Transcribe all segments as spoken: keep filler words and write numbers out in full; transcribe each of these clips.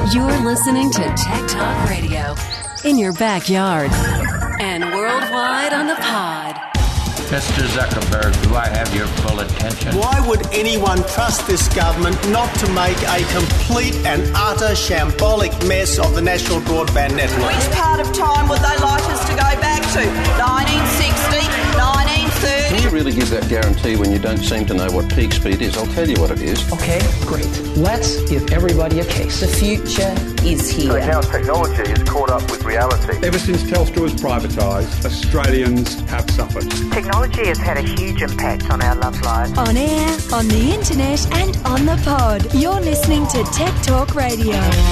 You're listening to Tech Talk Radio in your backyard and worldwide on the pod. Mister Zuckerberg, do I have your full attention? Why would anyone trust this government not to make a complete and utter shambolic mess of the National Broadband Network? Which part of time would they like us to go back to? nineteen sixty, nineteen thirty? Can you really give that guarantee when you don't seem to know what peak speed is? I'll tell you what it is. Okay, great. Let's give everybody a case. The future is here. So now technology is caught up with reality. Ever since Telstra was privatised, Australians have suffered. Technology has had a huge impact on our love lives. On air, on the internet and on the pod. You're listening to Tech Talk Radio.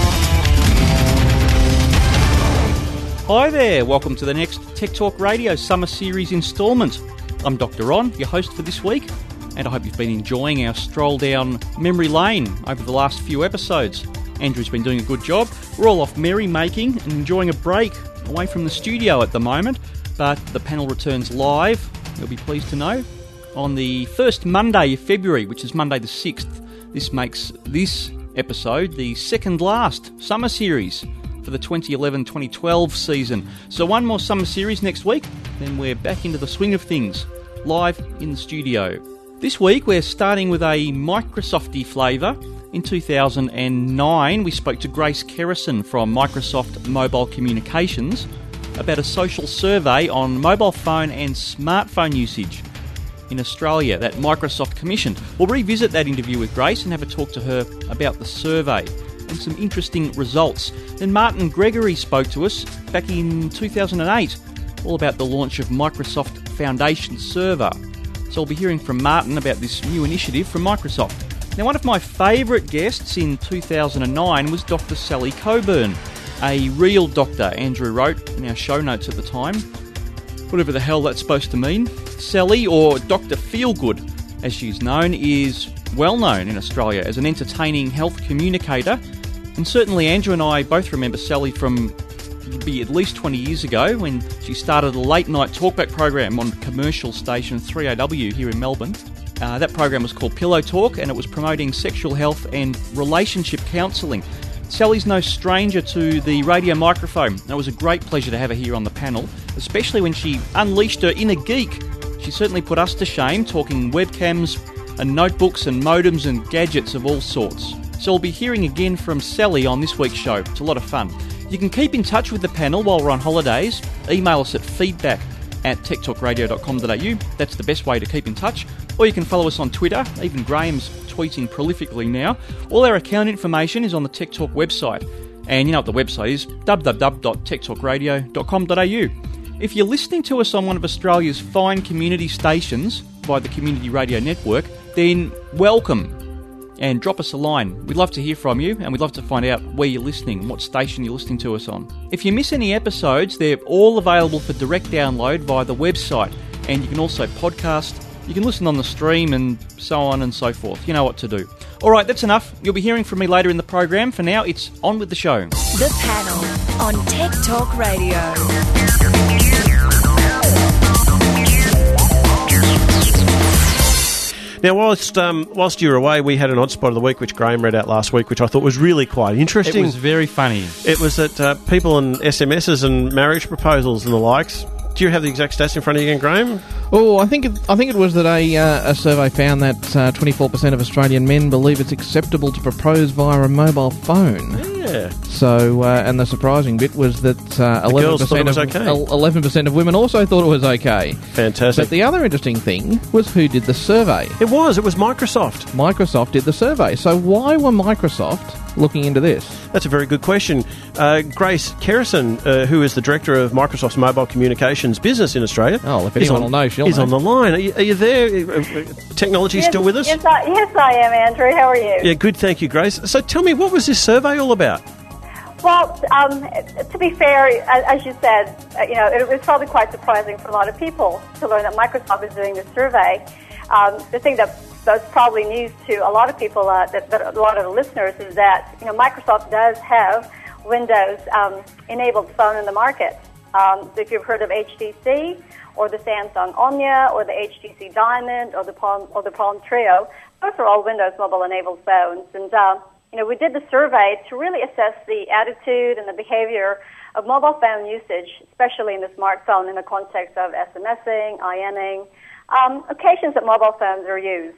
Hi there, welcome to the next Tech Talk Radio Summer Series instalment. I'm Doctor Ron, your host for this week, and I hope you've been enjoying our stroll down memory lane over the last few episodes. Andrew's been doing a good job. We're all off merry-making and enjoying a break away from the studio at the moment, but the panel returns live, you'll be pleased to know, on the first Monday of February, which is Monday the sixth. This makes this episode the second last summer series for the twenty eleven twenty twelve season. So one more summer series next week, then we're back into the swing of things, live in the studio. This week we're starting with a Microsofty flavour. In two thousand nine we spoke to Grace Kerrison from Microsoft Mobile Communications about a social survey on mobile phone and smartphone usage in Australia that Microsoft commissioned. We'll revisit that interview with Grace and have a talk to her about the survey and some interesting results. Then Martin Gregory spoke to us back in two thousand eight, all about the launch of Microsoft Foundation Server. So we'll be hearing from Martin about this new initiative from Microsoft. Now, one of my favourite guests in two thousand nine was Doctor Sally Coburn, a real doctor, Andrew wrote in our show notes at the time. Whatever the hell that's supposed to mean. Sally, or Doctor Feelgood, as she's known, is well known in Australia as an entertaining health communicator. And certainly Andrew and I both remember Sally from, it'll be at least twenty years ago, when she started a late night talkback program on commercial station three A W here in Melbourne. Uh, that program was called Pillow Talk, and it was promoting sexual health and relationship counselling. Sally's no stranger to the radio microphone. It was a great pleasure to have her here on the panel, especially when she unleashed her inner geek. She certainly put us to shame, talking webcams and notebooks and modems and gadgets of all sorts. So we'll be hearing again from Sally on this week's show. It's a lot of fun. You can keep in touch with the panel while we're on holidays. Email us at feedback at tech talk radio dot com dot a u. That's the best way to keep in touch. Or you can follow us on Twitter. Even Graham's tweeting prolifically now. All our account information is on the Tech Talk website. And you know what the website is, w w w dot tech talk radio dot com dot a u. If you're listening to us on one of Australia's fine community stations via the Community Radio Network, then welcome. And drop us a line. We'd love to hear from you, and we'd love to find out where you're listening and what station you're listening to us on. If you miss any episodes, they're all available for direct download via the website, and you can also podcast, you can listen on the stream, and so on and so forth. You know what to do. Alright, that's enough. You'll be hearing from me later in the program. For now, it's on with the show. The panel on Tech Talk Radio. Now, whilst um, whilst you were away, we had an odd spot of the week, which Graham read out last week, which I thought was really quite interesting. It was very funny. It was that uh, people and S M Ses and marriage proposals and the likes. Do you have the exact stats in front of you again, Graham? Oh, I think it, I think it was that a uh, a survey found that uh, twenty-four percent of Australian men believe it's acceptable to propose via a mobile phone. Yeah. So, uh, and the surprising bit was that uh, eleven percent of okay. eleven percent of women also thought it was okay. Fantastic. But the other interesting thing was who did the survey. It was. It was Microsoft. Microsoft did the survey. So why were Microsoft looking into this? That's a very good question. Uh, Grace Kerrison, uh, who is the director of Microsoft's mobile communications business in Australia. Oh, if anyone on, will know, she'll is know. on the line. Are you, are you there? Technology yes, still with us? Yes I, yes, I am, Andrew. How are you? Yeah, good, thank you, Grace. So tell me, what was this survey all about? Well, um, to be fair, as you said, uh, you know, it was probably quite surprising for a lot of people to learn that Microsoft was doing this survey. Um, the thing that that's probably news to a lot of people, uh, that, that a lot of the listeners, is that you know Microsoft does have Windows um, enabled phone in the market. Um, so if you've heard of H T C or the Samsung Omnia or the H T C Diamond or the Palm or the Palm Treo, those are all Windows mobile enabled phones. And uh, you know, we did the survey to really assess the attitude and the behavior of mobile phone usage, especially in the smartphone in the context of SMSing, IMing, um, occasions that mobile phones are used.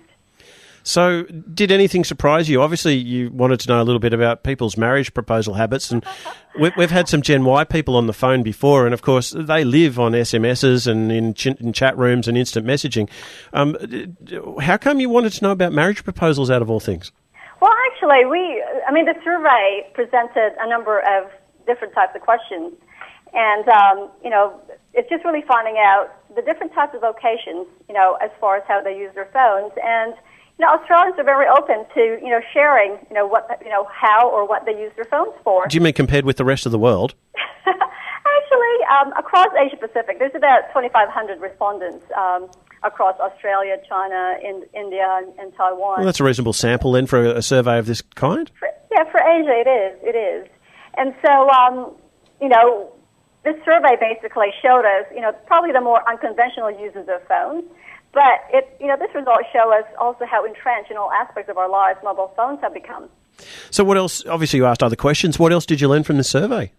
So did anything surprise you? Obviously, you wanted to know a little bit about people's marriage proposal habits, and we've, we've had some Gen Y people on the phone before, and of course, they live on S M Ses and in, ch- in chat rooms and instant messaging. Um, how come you wanted to know about marriage proposals out of all things? Well, actually, we, I mean, the survey presented a number of different types of questions, and, um, you know, it's just really finding out the different types of vocations, you know, as far as how they use their phones, and you know, Australians are very open to, you know, sharing, you know, what, you know, how or what they use their phones for. Do you mean compared with the rest of the world? Actually, um, across Asia Pacific, there's about twenty-five hundred respondents um, across Australia, China, in, India, and, and Taiwan. Well, that's a reasonable sample then for a, a survey of this kind. For, yeah, for Asia, it is. It is, and so, um, you know, this survey basically showed us, you know, probably the more unconventional users of phones. But it, you know, this result shows us also how entrenched in all aspects of our lives mobile phones have become. So what else? Obviously, you asked other questions. What else did you learn from the survey?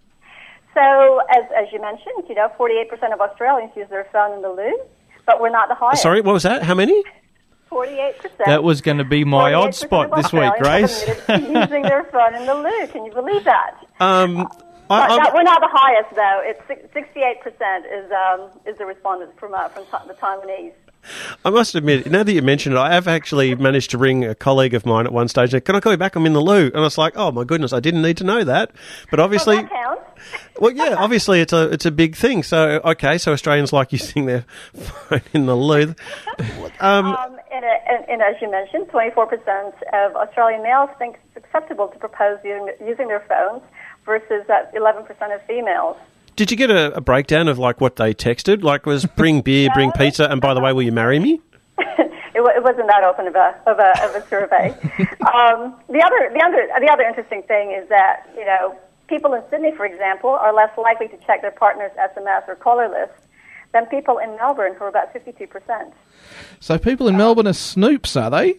So, as as you mentioned, you know, forty-eight percent of Australians use their phone in the loo, but we're not the highest. Sorry, what was that? How many? forty-eight percent. That was going to be my odd spot this week, Grace. Using their phone in the loo. Can you believe that? Um, uh, I, that, we're not the highest, though. It's sixty-eight percent is um, is the respondents from uh, from the Taiwanese. I must admit, now that you mentioned it, I have actually managed to ring a colleague of mine at one stage. Can I call you back? I'm in the loo. And I was like, oh, my goodness, I didn't need to know that. But obviously... Well, that counts. Well, yeah, obviously it's a it's a big thing. So, okay, so Australians like using their phone in the loo. Um, um, and, and, and as you mentioned, twenty-four percent of Australian males think it's acceptable to propose using, using their phones versus uh, eleven percent of females. Did you get a, a breakdown of like what they texted? Like was bring beer, bring pizza, and by the way, will you marry me? it, w- it wasn't that open of a of a, of a survey. um, the other the other the other interesting thing is that you know people in Sydney, for example, are less likely to check their partner's S M S or caller list than people in Melbourne, who are about fifty-two percent. So people in Melbourne are snoops, are they?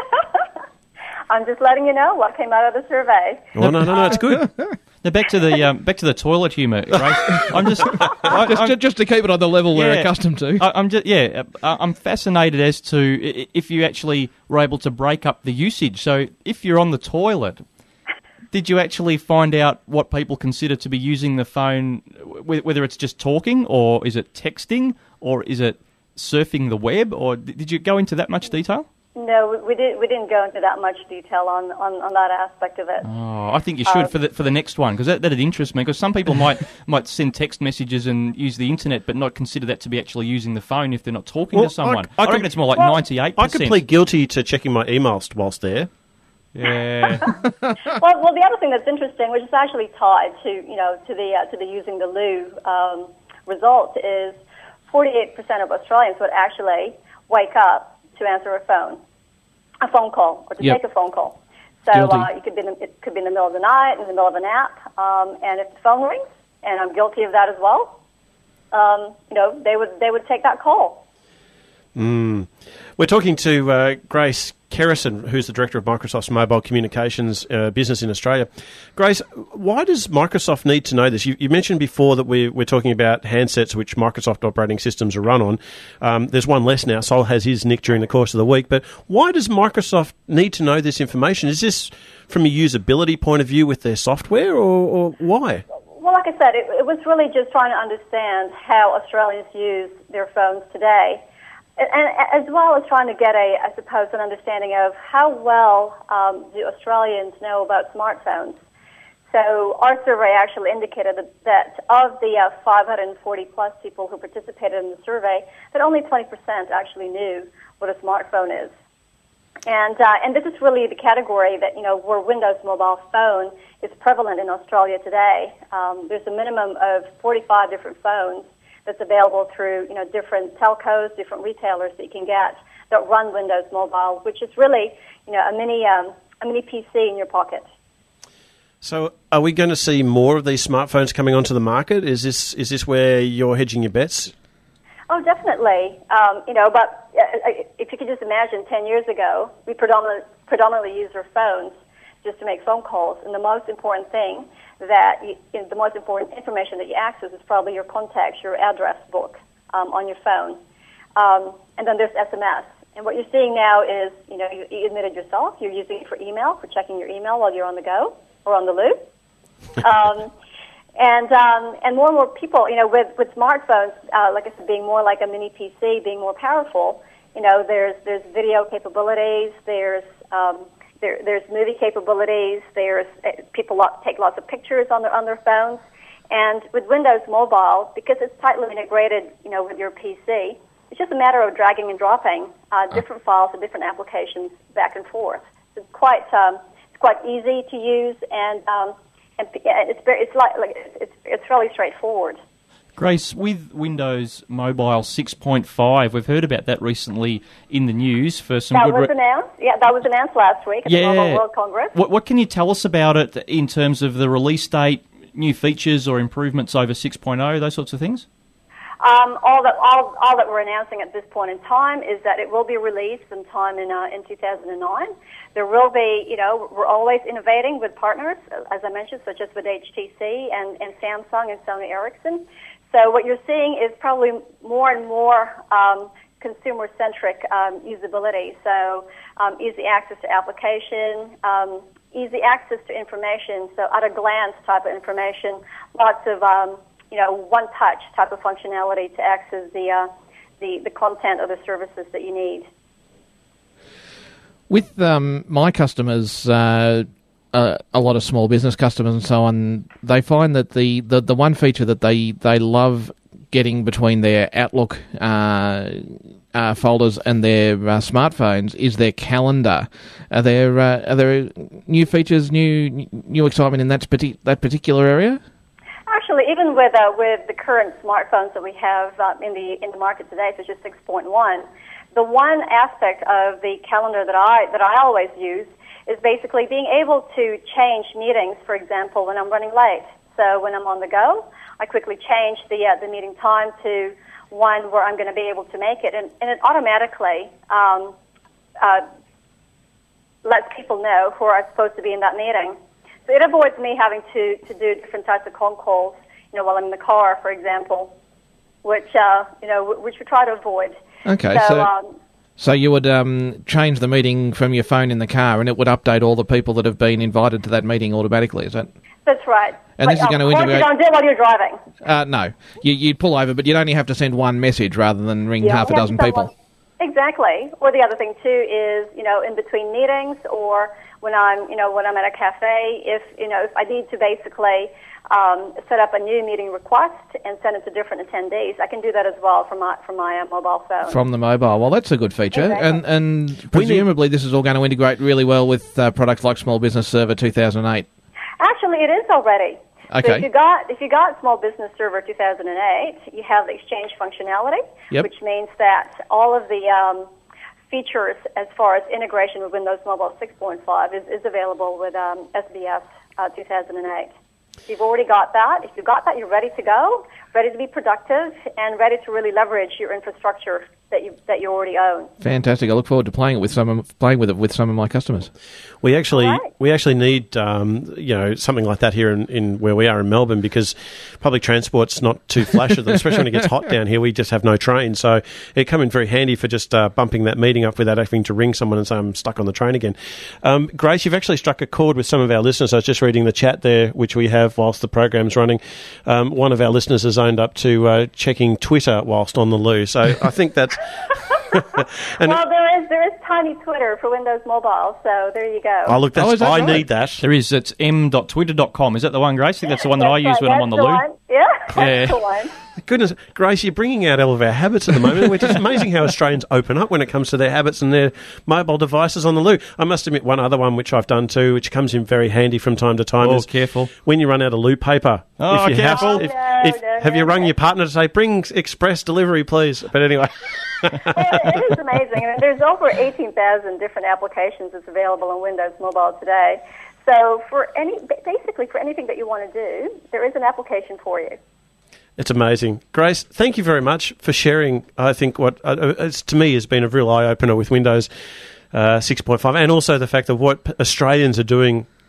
I'm just letting you know what came out of the survey. Well, no, no, no, it's good. Now back to the um, back to the toilet humour, right? I'm just, I, just I'm, just to keep it on the level yeah, we're accustomed to. I, I'm just yeah, I'm fascinated as to if you actually were able to break up the usage. So if you're on the toilet, did you actually find out what people consider to be using the phone, whether it's just talking or is it texting or is it surfing the web, or did you go into that much detail? No, we didn't. We didn't go into that much detail on, on, on that aspect of it. Oh, I think you should um, for the for the next one, because that that'd interest me. Because some people might might send text messages and use the internet, but not consider that to be actually using the phone if they're not talking well, to someone. I, I, I reckon could, it's more like well, ninety-eight percent. I could plead guilty to checking my emails whilst there. Yeah. well, well, the other thing that's interesting, which is actually tied to you know to the uh, to the using the loo um, result, is forty-eight percent of Australians would actually wake up to answer a phone. A phone call, or to yep. take a phone call. So uh, you could be in the, it could be in the middle of the night, in the middle of a nap, um, and if the phone rings, and I'm guilty of that as well, um, you know, they would they would take that call. Mm. We're talking to uh, Grace Kerrison, who's the Director of Microsoft's Mobile Communications uh, business in Australia. Grace, why does Microsoft need to know this? You, you mentioned before that we're, we're talking about handsets which Microsoft operating systems are run on. Um, there's one less now. Sol has his nicked during the course of the week. But why does Microsoft need to know this information? Is this from a usability point of view with their software, or, or why? Well, like I said, it, it was really just trying to understand how Australians use their phones today. And as well as trying to get a, I suppose, an understanding of how well um, do Australians know about smartphones. So our survey actually indicated that, that of the uh, five hundred forty plus people who participated in the survey, that only twenty percent actually knew what a smartphone is. And uh, and this is really the category that, you know, where Windows mobile phone is prevalent in Australia today. Um, there's a minimum of forty-five different phones that's available through, you know, different telcos, different retailers that you can get that run Windows Mobile, which is really, you know, a mini um, a mini P C in your pocket. So, are we going to see more of these smartphones coming onto the market? Is this is this where you're hedging your bets? Oh, definitely. Um, you know, but uh, if you could just imagine, ten years ago, we predominantly predominantly used our phones just to make phone calls. And the most important thing that you, you know, the most important information that you access is probably your contacts, your address book um, on your phone. Um, and then there's S M S. And what you're seeing now is, you know, you, you admitted yourself, you're using it for email, for checking your email while you're on the go or on the loop. um, and um, and more and more people, you know, with, with smartphones, uh, like I said, being more like a mini P C, being more powerful, you know, there's there's video capabilities, there's um, there, there's movie capabilities, there's uh, people lot, take lots of pictures on their on their phones, and with Windows Mobile, because it's tightly integrated, you know, with your P C, it's just a matter of dragging and dropping uh, different files and different applications back and forth. It's quite um, it's quite easy to use, and um, and it's very, it's like, like it's it's fairly straightforward. Grace, with Windows Mobile six point five, we've heard about that recently in the news for some that good... was re- announced. Yeah, that was announced last week at yeah. the Mobile World Congress. What, what can you tell us about it in terms of the release date, new features or improvements over six point oh, those sorts of things? Um, all that all, all that we're announcing at this point in time is that it will be released sometime in uh, in two thousand nine. There will be, you know, we're always innovating with partners, as I mentioned, such as with H T C and, and Samsung and Sony Ericsson. So what you're seeing is probably more and more um, consumer-centric um, usability. So um, easy access to application, um, easy access to information, so at-a-glance type of information, lots of, um, you know, one-touch type of functionality to access the, uh, the, the content or the services that you need. With um, my customers... Uh Uh, a lot of small business customers and so on, they find that the, the, the one feature that they, they love getting between their Outlook uh, uh, folders and their uh, smartphones is their calendar. Are there uh, are there new features, new new excitement in that parti- that particular area? Actually, even with uh, with the current smartphones that we have uh, in the in the market today, such as six point one, the one aspect of the calendar that I that I always use is basically being able to change meetings, for example, when I'm running late. So when I'm on the go, I quickly change the uh, the meeting time to one where I'm going to be able to make it, and, and it automatically um, uh, lets people know who are supposed to be in that meeting. So it avoids me having to, to do different types of phone calls, you know, while I'm in the car, for example, which uh, you know which we try to avoid. Okay, so. so- Um, So you would um, change the meeting from your phone in the car, and it would update all the people that have been invited to that meeting automatically. Is that? That's right. And but, this is going to of course integrate. You don't do it while you're driving. Uh, no, you you pull over, but you'd only have to send one message rather than ring Yeah, half a dozen people. One. Exactly. Or the other thing too is, you know, in between meetings or when I'm, you know, when I'm at a cafe, if you know, if I need to basically um, set up a new meeting request and send it to different attendees, I can do that as well from my from my uh, mobile phone. From the mobile. Well, that's a good feature, Exactly. and and presumably this is all going to integrate really well with uh, products like Small Business Server two thousand eight. Actually, it is already. Okay. So if you got if you got Small Business Server two thousand eight, you have the Exchange functionality, Yep. which means that all of the um, features as far as integration with Windows Mobile six point five is, is available with um, S B S uh, two thousand eight. If you've already got that, if you've got that, you're ready to go, ready to be productive, and ready to really leverage your infrastructure that you that you already own. Fantastic! I look forward to playing it with some of, playing with it with some of my customers. We actually Right. we actually need um, you know something like that here in, in where we are in Melbourne, because public transport's not too flash of them, especially when it gets hot down here. We just have no train, so it come in very handy for just uh, bumping that meeting up without having to ring someone and say I'm stuck on the train again. Um, Grace, you've actually struck a chord with some of our listeners. I was just reading the chat there, which we have whilst the program's running. Um, one of our listeners has owned up to uh, checking Twitter whilst on the loo, so I think that's. And well, there is there is tiny Twitter for Windows Mobile, so there you go. Oh, look, that's, Oh, is that I right? need that. There is. It's m dot twitter dot com. Is that the one, Grace? I think that's the one that I use That's when right, I'm on the that's loo. one. Yeah, that's Yeah. the one. Goodness, Grace, you're bringing out all of our habits at the moment. It's just amazing how Australians open up when it comes to their habits and their mobile devices on the loo. I must admit, one other one which I've done too, which comes in very handy from time to time, Oh, is careful. when you run out of loo paper. Oh, if you have- careful. if, No, if- no, have no, you rung no. your partner to say, bring express delivery, please? But anyway. Well, it is amazing. I mean, there's over eighteen thousand different applications that's available on Windows Mobile today. So for any, basically for anything that you want to do, there is an application for you. It's amazing. Grace, thank you very much for sharing, I think, what uh, it's, to me has been a real eye-opener with Windows uh, six point five, and also the fact of what Australians are doing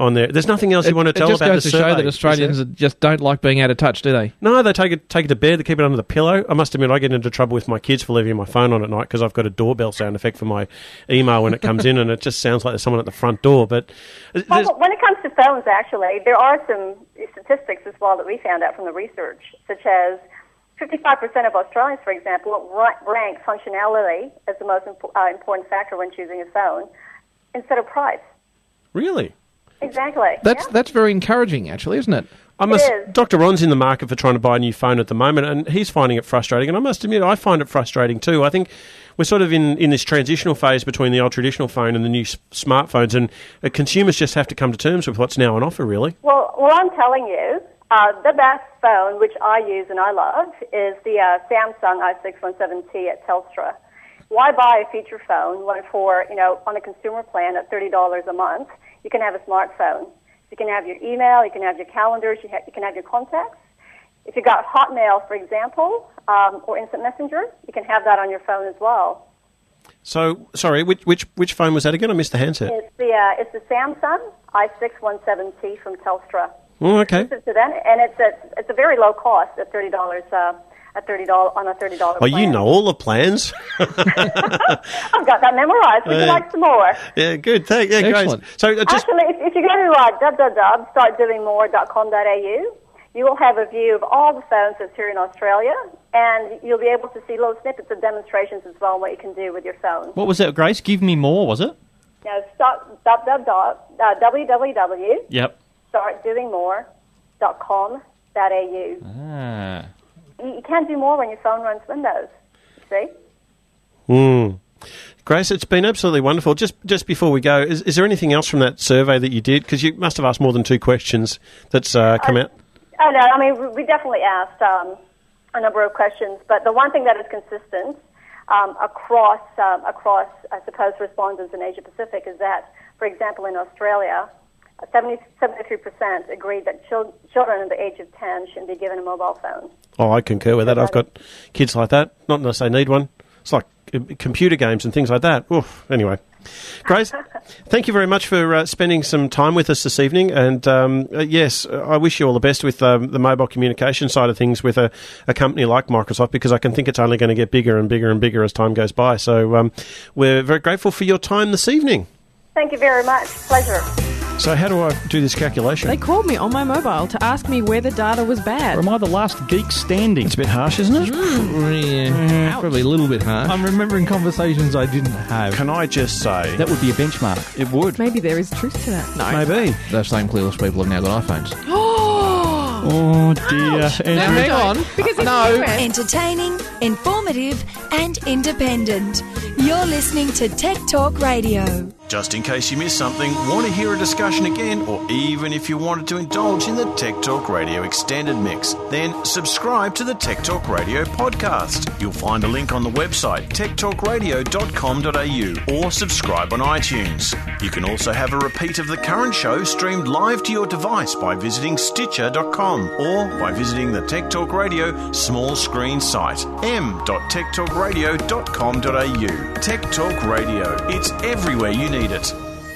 on there. There's nothing else you It, want to it tell just about goes the to survey. show that Australians just don't like being out of touch, do they? No, they take it take it to bed. They keep it under the pillow. I must admit, I get into trouble with my kids for leaving my phone on at night because I've got a doorbell sound effect for my email when it comes in, and it just sounds like there's someone at the front door. But well, when it comes to phones, actually, there are some statistics as well that we found out from the research, such as fifty-five percent of Australians, for example, rank functionality as the most impo- uh, important factor when choosing a phone instead of price. Really? Exactly. That's yeah. that's very encouraging, actually, isn't it? I must, It is. Doctor Ron's in the market for trying to buy a new phone at the moment, and he's finding it frustrating. And I must admit, I find it frustrating too. I think we're sort of in, in this transitional phase between the old traditional phone and the new s- smartphones, and uh, consumers just have to come to terms with what's now on offer, really. Well, well, I'm telling you, uh, the best phone, which I use and I love, is the uh, Samsung i six seventeen T at Telstra. Why buy a feature phone when for, you know, on a consumer plan at thirty dollars a month, you can have a smartphone. You can have your email, you can have your calendars, you, ha- you can have your contacts. If you've got Hotmail, for example, um, or Instant Messenger, you can have that on your phone as well. So, sorry, which which which phone was that again? I missed the handset. It's the uh, it's the Samsung i six seventeen T from Telstra. Oh, okay. To them, and it's a it's a very low cost at thirty dollars. Uh, at thirty dollars on a thirty dollars. Oh, plan. you know all the plans. I've got that memorised. Would you Uh, like some more? Yeah, good. Thank, yeah, Excellent. great. So, uh, just Actually, if, if you go to uh, w w w dot start doing more dot com dot a u, you will have a view of all the phones that's here in Australia, and you'll be able to see little snippets of demonstrations as well on what you can do with your phone. What was that, Grace? Give me more, was it? Now, start, w w w dot Yep. start doing more dot com dot a u. Ah. You, you can do more when your phone runs Windows. See? Mm. Grace, it's been absolutely wonderful. Just just before we go, is, is there anything else from that survey that you did? Because you must have asked more than two questions that's uh, come Uh, out. Oh, no, I mean, we- we definitely asked um, a number of questions, but the one thing that is consistent um, across, um, across, I suppose, respondents in Asia Pacific is that, for example, in Australia, seventy, seventy-three percent agreed that chil- children under the age of ten shouldn't be given a mobile phone. Oh, I concur with that. I've got kids like that. Not unless they need one. It's like uh, computer games and things like that. Oof. Anyway. Grace, thank you very much for uh, spending some time with us this evening. And um, uh, yes, I wish you all the best with um, the mobile communication side of things with a, a company like Microsoft, because I can think it's only going to get bigger and bigger and bigger as time goes by. So um, we're very grateful for your time this evening. Thank you very much. Pleasure. So how do I do this calculation? They called me on my mobile to ask me where the data was bad. Or am I the last geek standing? It's a bit harsh, isn't it? Yeah, probably a little bit harsh. I'm remembering conversations I didn't have. Can I just say... That would be a benchmark. It would. Maybe there is truth to that. No. Maybe. Those same clueless people have now got iPhones. Oh, dear. Now, hang on. Because if No. you went- Entertaining, informative, and independent. You're listening to Tech Talk Radio. Just in case you missed something, want to hear a discussion again, or even if you wanted to indulge in the Tech Talk Radio extended mix, then subscribe to the Tech Talk Radio podcast. You'll find a link on the website tech talk radio dot com dot a u or subscribe on iTunes. You can also have a repeat of the current show streamed live to your device by visiting stitcher dot com or by visiting the Tech Talk Radio small screen site m dot tech talk radio dot com dot a u. Tech Talk Radio. It's everywhere you need it.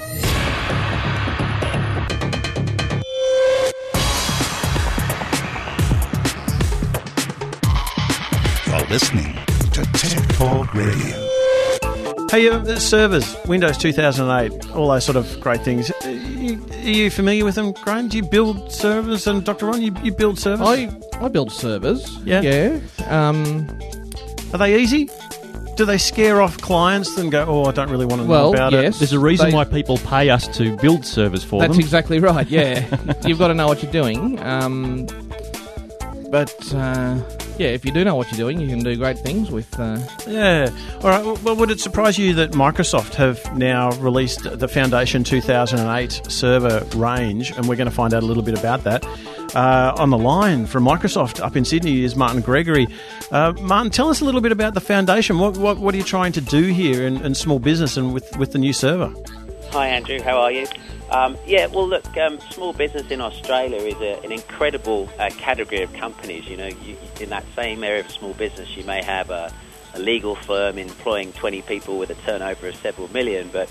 You're listening to Tech Talk Radio. Hey, uh, servers, Windows two thousand eight, all those sort of great things. Are you, are you familiar with them, Graham? Do you build servers? And Doctor Ron, you, you build servers? I, I build servers. Yeah. Yeah. Um, Are they easy? Do they scare off clients and go, oh, I don't really want to Well, know about yes. it? There's a reason They- why people pay us to build servers for That's them. exactly right, yeah. You've got to know what you're doing. Um, but, uh, yeah, if you do know what you're doing, you can do great things with... Uh, Yeah. All right. Well, would it surprise you that Microsoft have now released the Foundation two thousand eight server range, and we're going to find out a little bit about that. Uh, on the line from Microsoft up in Sydney is Martin Gregory. Uh, Martin, tell us a little bit about the Foundation. What what, what are you trying to do here in, in small business and with, with the new server? Hi, Andrew. How are you? Um, yeah, well, look, um, small business in Australia is a, an incredible uh, category of companies. You know, you, in that same area of small business, you may have a, a legal firm employing twenty people with a turnover of several million, but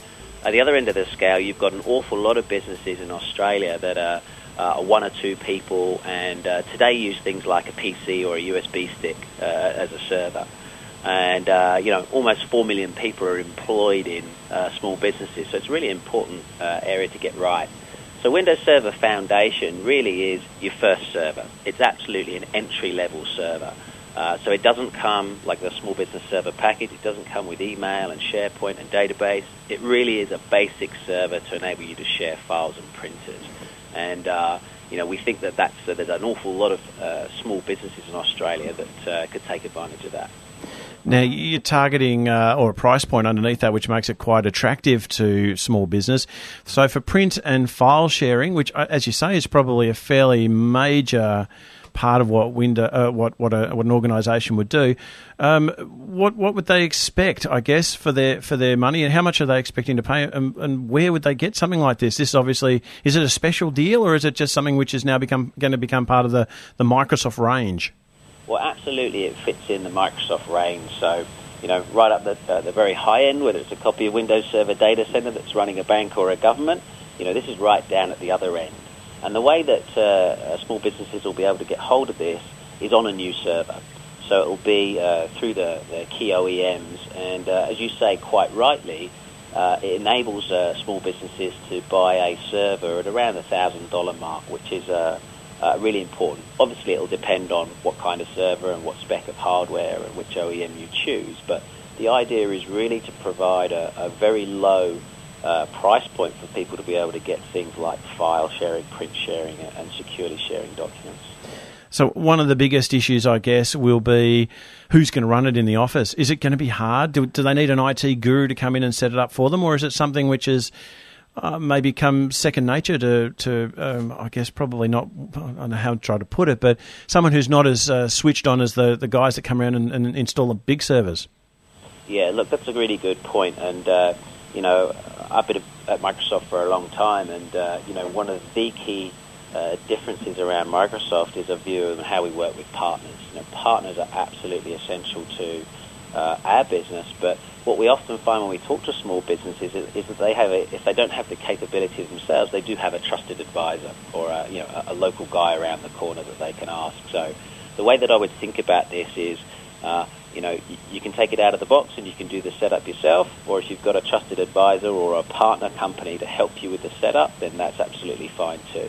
at the other end of the scale, you've got an awful lot of businesses in Australia that are uh, one or two people, and uh, today use things like a P C or a U S B stick uh, as a server. And, uh, you know, almost four million people are employed in uh, small businesses, so it's a really important uh, area to get right. So Windows Server Foundation really is your first server. It's absolutely an entry-level server. Uh, so it doesn't come like the small business server package. It doesn't come with email and SharePoint and database. It really is a basic server to enable you to share files and printers. And, uh, you know, we think that that's, uh, there's an awful lot of uh, small businesses in Australia that uh, could take advantage of that. Now, you're targeting uh, or a price point underneath that, which makes it quite attractive to small business. So for print and file sharing, which, as you say, is probably a fairly major part of what window, uh, what what, a, what an organisation would do, um, what what would they expect, I guess, for their for their money, and how much are they expecting to pay, and, and where would they get something like this? This is obviously, is it a special deal, or is it just something which is now become going to become part of the, the Microsoft range? Well, absolutely, it fits in the Microsoft range. So, you know, right up the, uh, the very high end, whether it's a copy of Windows Server Data Center that's running a bank or a government, you know, this is right down at the other end. And the way that uh, small businesses will be able to get hold of this is on a new server. So it will be uh, through the, the key O E Ms. And uh, as you say quite rightly, uh, it enables uh, small businesses to buy a server at around the one thousand dollars mark, which is uh, uh, really important. Obviously, it will depend on what kind of server and what spec of hardware and which O E M you choose. But the idea is really to provide a, a very low Uh, price point for people to be able to get things like file sharing, print sharing, and securely sharing documents. So one of the biggest issues, I guess, will be who's going to run it in the office. Is it going to be hard? Do, do they need an I T guru to come in and set it up for them, or is it something which is uh, maybe become second nature to, to um, I guess, probably not, I don't know how to try to put it, but someone who's not as uh, switched on as the, the guys that come around and, and install the big servers? Yeah, look, that's a really good point, and uh, you know, I've been at Microsoft for a long time, and uh, you know, one of the key uh, differences around Microsoft is a view of how we work with partners. You know, partners are absolutely essential to uh, our business, but what we often find when we talk to small businesses is, is that they have, a, if they don't have the capability themselves, they do have a trusted advisor or a, you know, a, a local guy around the corner that they can ask. So the way that I would think about this is, uh, you know, you, you can take it out of the box and you can do the setup yourself, or if you've got a trusted advisor or a partner company to help you with the setup, then that's absolutely fine too.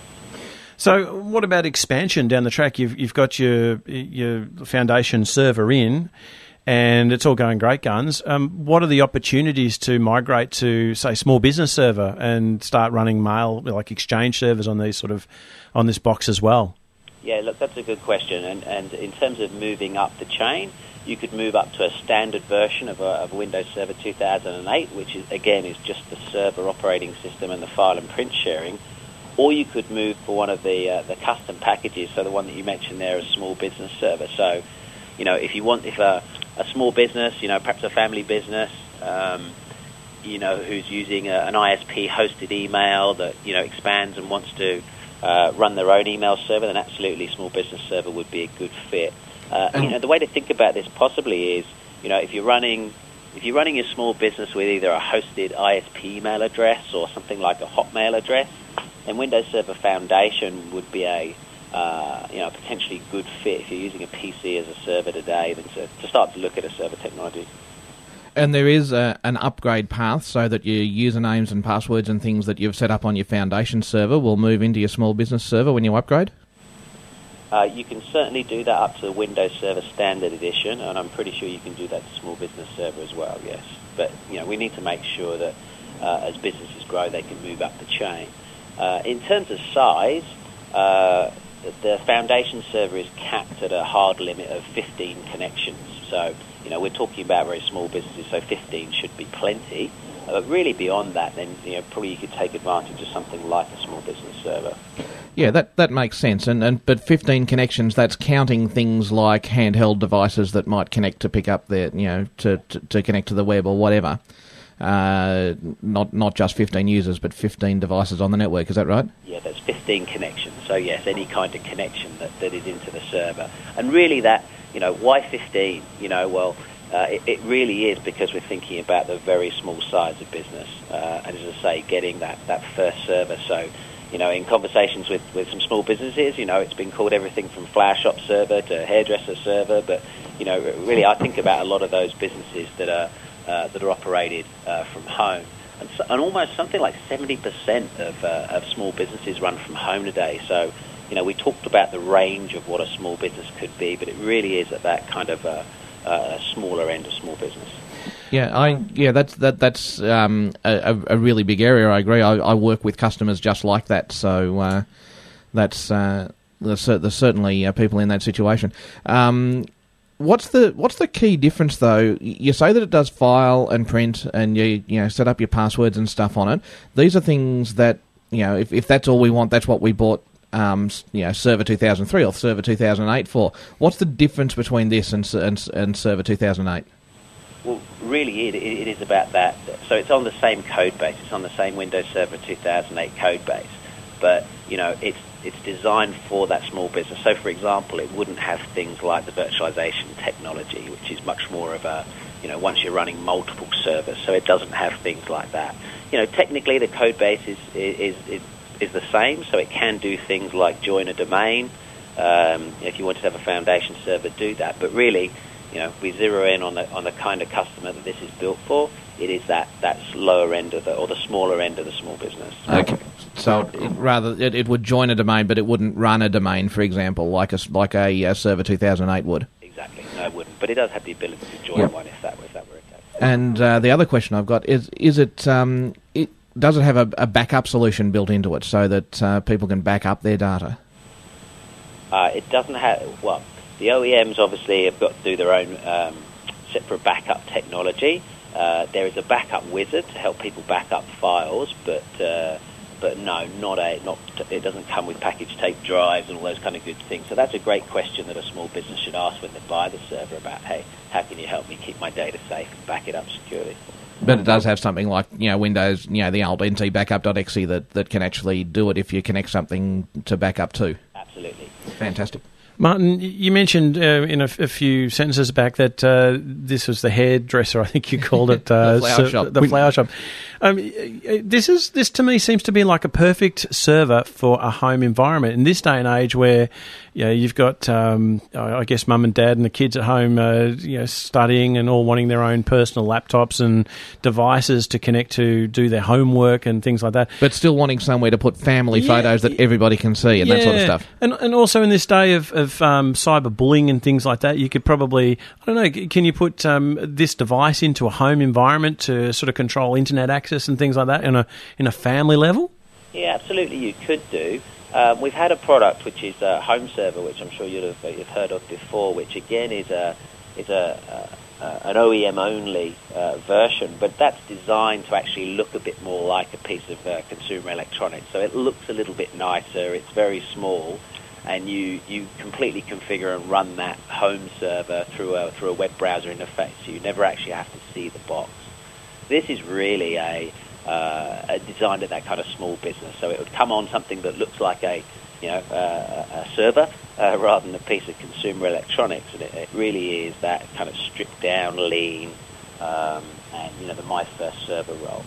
So what about expansion down the track? You've, you've got your, your foundation server in, and it's all going great guns. Um, what are the opportunities to migrate to, say, small business server and start running mail, like Exchange servers on these sort of, on this box as well? Yeah, look, that's a good question. And, and in terms of moving up the chain, you could move up to a standard version of, a, of Windows Server two thousand eight, which is, again, is just the server operating system and the file and print sharing. Or you could move for one of the uh, the custom packages, so the one that you mentioned there, a small business server. So, you know, if you want, if a, a small business, you know, perhaps a family business, um, you know, who's using a, an I S P-hosted email that, you know, expands and wants to uh, run their own email server, then absolutely small business server would be a good fit. Uh, you know, the way to think about this possibly is, you know, if you're running, if you're running your small business with either a hosted I S P email address or something like a Hotmail address, then Windows Server Foundation would be a, uh, you know, potentially good fit if you're using a P C as a server today, then to, to start to look at a server technology. And there is a, an upgrade path so that your usernames and passwords and things that you've set up on your Foundation server will move into your small business server when you upgrade? Uh, you can certainly do that up to the Windows Server Standard Edition, and I'm pretty sure you can do that to Small Business Server as well, yes. But, you know, we need to make sure that uh, as businesses grow, they can move up the chain. Uh, in terms of size, uh, the Foundation server is capped at a hard limit of fifteen connections. So, you know, we're talking about very small businesses, so fifteen should be plenty. Uh, but really beyond that, then, you know, probably you could take advantage of something like a small business server. Yeah, that that makes sense. And, and but fifteen connections, that's counting things like handheld devices that might connect to pick up their, you know, to, to, to connect to the web or whatever. Uh, not not just fifteen users, but fifteen devices on the network. Is that right? Yeah, there's fifteen connections. So yes, any kind of connection that, that is into the server. And really, that, you know, why fifteen? You know, well, uh, it, it really is because we're thinking about the very small size of business. Uh, and as I say, getting that, that first server. So, you know, in conversations with, with some small businesses, you know, it's been called everything from flower shop server to hairdresser server. But, you know, really I think about a lot of those businesses that are, uh, that are operated uh, from home. And, so, and almost something like seventy percent of, uh, of small businesses run from home today. So, you know, we talked about the range of what a small business could be, but it really is at that kind of uh, uh, smaller end of small business. Yeah, I yeah that's that that's um, a, a really big area. I agree. I, I work with customers just like that, so uh, that's uh, there's, there's certainly uh, people in that situation. Um, what's the what's the key difference though? You say that it does file and print, and you you know set up your passwords and stuff on it. These are things that you know if if that's all we want, that's what we bought. Um, you know, Server two thousand three or Server two thousand eight for. What's the difference between this and and, and Server two thousand eight? Well, really, it, it is about that. So it's on the same code base. It's on the same Windows Server two thousand eight code base, but you know, it's it's designed for that small business. So, for example, it wouldn't have things like the virtualization technology, which is much more of a, you know, once you're running multiple servers. So it doesn't have things like that. You know, technically, the code base is is is, is the same. So it can do things like join a domain. Um, if you wanted to have a foundation server, do that. But really, you know, we zero in on the on the kind of customer that this is built for. It is that that lower end of the or the smaller end of the small business. Okay, so it, rather it, it would join a domain, but it wouldn't run a domain, for example, like a like a uh, Server two thousand eight would. Exactly, no, it wouldn't. But it does have the ability to join yep. one if that if that were a case. And uh, the other question I've got is: Is it um, it does it have a, a backup solution built into it so that uh, people can back up their data? Uh, it doesn't have well. The O E Ms obviously have got to do their own um, separate backup technology. Uh, there is a backup wizard to help people back up files, but uh, but no, not a not. It doesn't come with package tape drives and all those kind of good things. So that's a great question that a small business should ask when they buy the server about, hey, how can you help me keep my data safe and back it up securely? But it does have something like, you know, Windows, you know, the old N T backup dot E X E that, that can actually do it if you connect something to backup to. Absolutely. Fantastic. Martin, you mentioned uh, in a, f- a few sentences back that uh, this was the hairdresser, I think you called it. Uh, the flower so, shop. The flower shop. Um, this is this to me seems to be like a perfect server for a home environment in this day and age where, you know, you've got, um, I guess, mum and dad and the kids at home, uh, you know, studying and all wanting their own personal laptops and devices to connect to do their homework and things like that. But still wanting somewhere to put family yeah, photos that everybody can see and yeah. that sort of stuff. And and also in this day of, of um, cyberbullying and things like that, you could probably, I don't know, can you put um, this device into a home environment to sort of control internet access and things like that in a in a family level? Yeah, absolutely, you could do. Um, we've had a product which is a home server, which I'm sure you'd have you've heard of before, which again is a is a, a, a an O E M only uh, version, but that's designed to actually look a bit more like a piece of uh, consumer electronics. So it looks a little bit nicer. It's very small, and you, you completely configure and run that home server through a through a web browser interface. So you never actually have to see the box. This is really a, uh, a designed at that kind of small business. So it would come on something that looks like a, you know, uh, a server uh, rather than a piece of consumer electronics. And it, it really is that kind of stripped down, lean, um, and you know, the my first server role.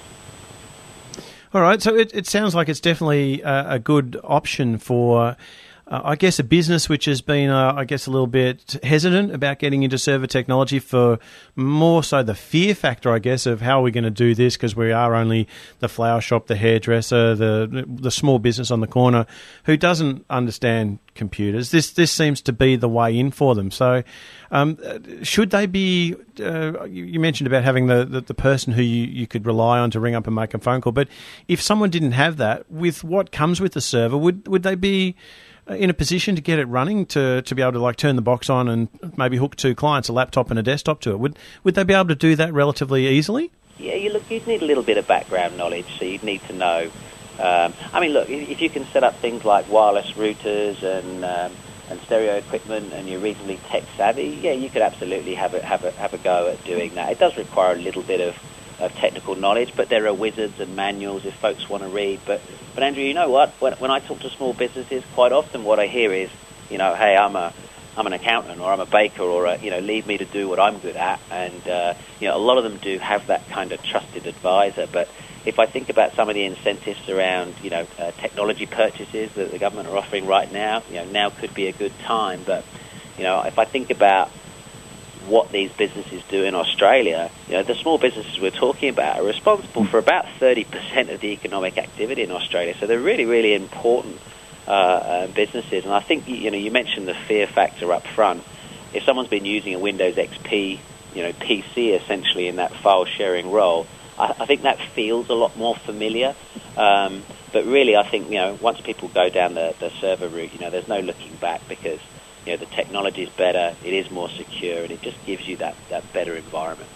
All right, so it, it sounds like it's definitely a, a good option for. Uh, I guess a business which has been, uh, I guess, a little bit hesitant about getting into server technology for more so the fear factor, I guess, of how are we going to do this because we are only the flower shop, the hairdresser, the the small business on the corner who doesn't understand computers. This this seems to be the way in for them. So um, should they be, uh, you mentioned about having the, the, the person who you, you could rely on to ring up and make a phone call, but if someone didn't have that, with what comes with the server, would, would they be in a position to get it running to, to be able to like turn the box on and maybe hook two clients, a laptop and a desktop to it? Would would they be able to do that relatively easily? Yeah, you look. You'd need a little bit of background knowledge, so you'd need to know. Um, I mean, look, if you can set up things like wireless routers and um, and stereo equipment, and you're reasonably tech savvy, yeah, you could absolutely have a have a have a go at doing that. It does require a little bit of of technical knowledge, but there are wizards and manuals if folks want to read. But, but Andrew, you know what? When, when I talk to small businesses, quite often what I hear is, you know, hey, I'm a I'm an accountant or I'm a baker or, a, you know, leave me to do what I'm good at. And, uh, you know, a lot of them do have that kind of trusted advisor. But if I think about some of the incentives around, you know, uh, technology purchases that the government are offering right now, you know, now could be a good time. But, you know, if I think about what these businesses do in Australia, you know, the small businesses we're talking about are responsible for about thirty percent of the economic activity in Australia. So they're really, really important uh, uh, businesses. And I think, you know, you mentioned the fear factor up front. If someone's been using a Windows X P, you know, P C essentially in that file sharing role, I, I think that feels a lot more familiar. Um, but really, I think, you know, once people go down the, the server route, you know, there's no looking back because, you know, the technology is better, it is more secure, and it just gives you that, that better environment.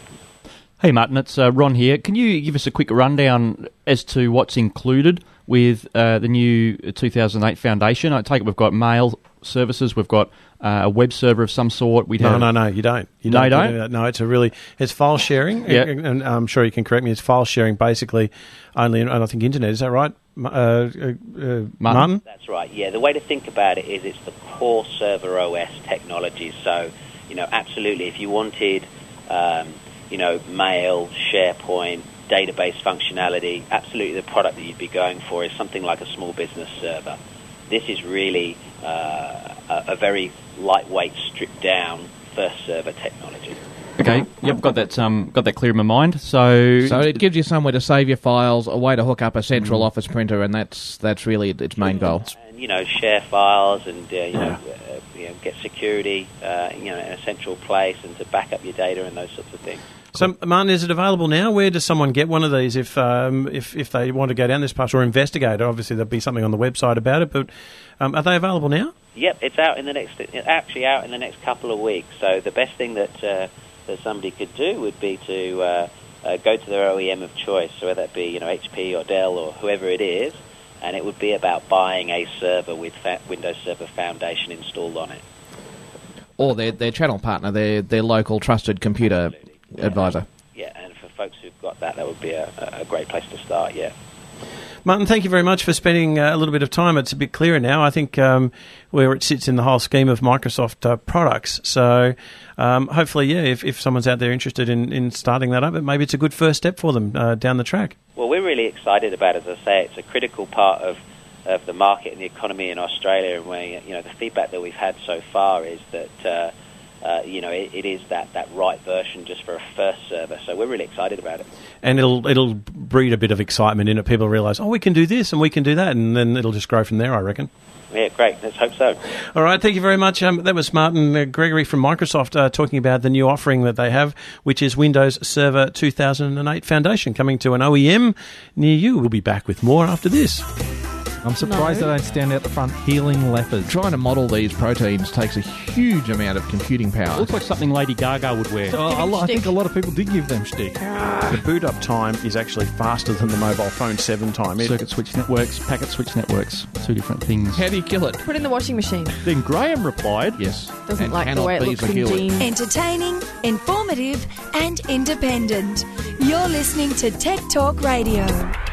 Hey Martin, it's uh, Ron here. Can you give us a quick rundown as to what's included with uh, the new two thousand eight Foundation? I take it we've got mail services, we've got uh, a web server of some sort. We'd no, have... no, no, you don't. You no, don't. you don't? No, it's a really it's file sharing, yeah. and I'm sure you can correct me. It's file sharing basically only, and I think internet. Is that right, uh, uh, Martin? Martin? That's right. Yeah, the way to think about it is it's the core server O S technology. So, you know, absolutely, if you wanted, um, you know, mail, SharePoint, database functionality, absolutely the product that you'd be going for is something like a small business server. This is really uh, a, a very lightweight, stripped down first server technology. Okay, yep, got that um, got that clear in my mind. So, so it gives you somewhere to save your files, a way to hook up a central mm. office printer, and that's that's really its main goal. And you know, share files and uh, you know, uh, you know, get security, uh, you know, in a central place, and to back up your data and those sorts of things. So, Martin, is it available now? Where does someone get one of these if um, if if they want to go down this path or investigate? Obviously, there'll be something on the website about it, but um, are they available now? Yep, it's out in the next, actually out in the next couple of weeks. So the best thing that uh, that somebody could do would be to uh, uh, go to their O E M of choice, so whether that be, you know, H P or Dell or whoever it is, and it would be about buying a server with fa- Windows Server Foundation installed on it. Or their their channel partner, their their local trusted computer Absolutely. advisor. Yeah, and for folks who've got that, that would be a, a great place to start, yeah. Martin, thank you very much for spending uh, a little bit of time. It's a bit clearer now, I think, um, where it sits in the whole scheme of Microsoft uh, products. So um, hopefully, yeah, if, if someone's out there interested in, in starting that up, maybe it's a good first step for them uh, down the track. Well, we're really excited about it. As I say, it's a critical part of, of the market and the economy in Australia. And we, you know, the feedback that we've had so far is that uh, uh, you know it, it is that, that right version just for a first server. So we're really excited about it. And it'll it'll breed a bit of excitement in it. People realise, oh, we can do this and we can do that, and then it'll just grow from there, I reckon. Yeah, great. Let's hope so. All right, thank you very much. Um, that was Martin uh, Gregory from Microsoft uh, talking about the new offering that they have, which is Windows Server two thousand eight Foundation, coming to an O E M near you. We'll be back with more after this. I'm surprised no. they don't stand out the front healing lepers. Trying to model these proteins takes a huge amount of computing power. It looks like something Lady Gaga would wear. So, I, I think a lot of people did give them shtick. The boot up time is actually faster than the mobile phone seven time. It, Circuit switch networks, packet switch networks, two different things. How do you kill it? Put it in the washing machine. Then Graham replied, yes. Doesn't and like the way it looks in jeans. Entertaining, informative and independent. You're listening to Tech Talk Radio.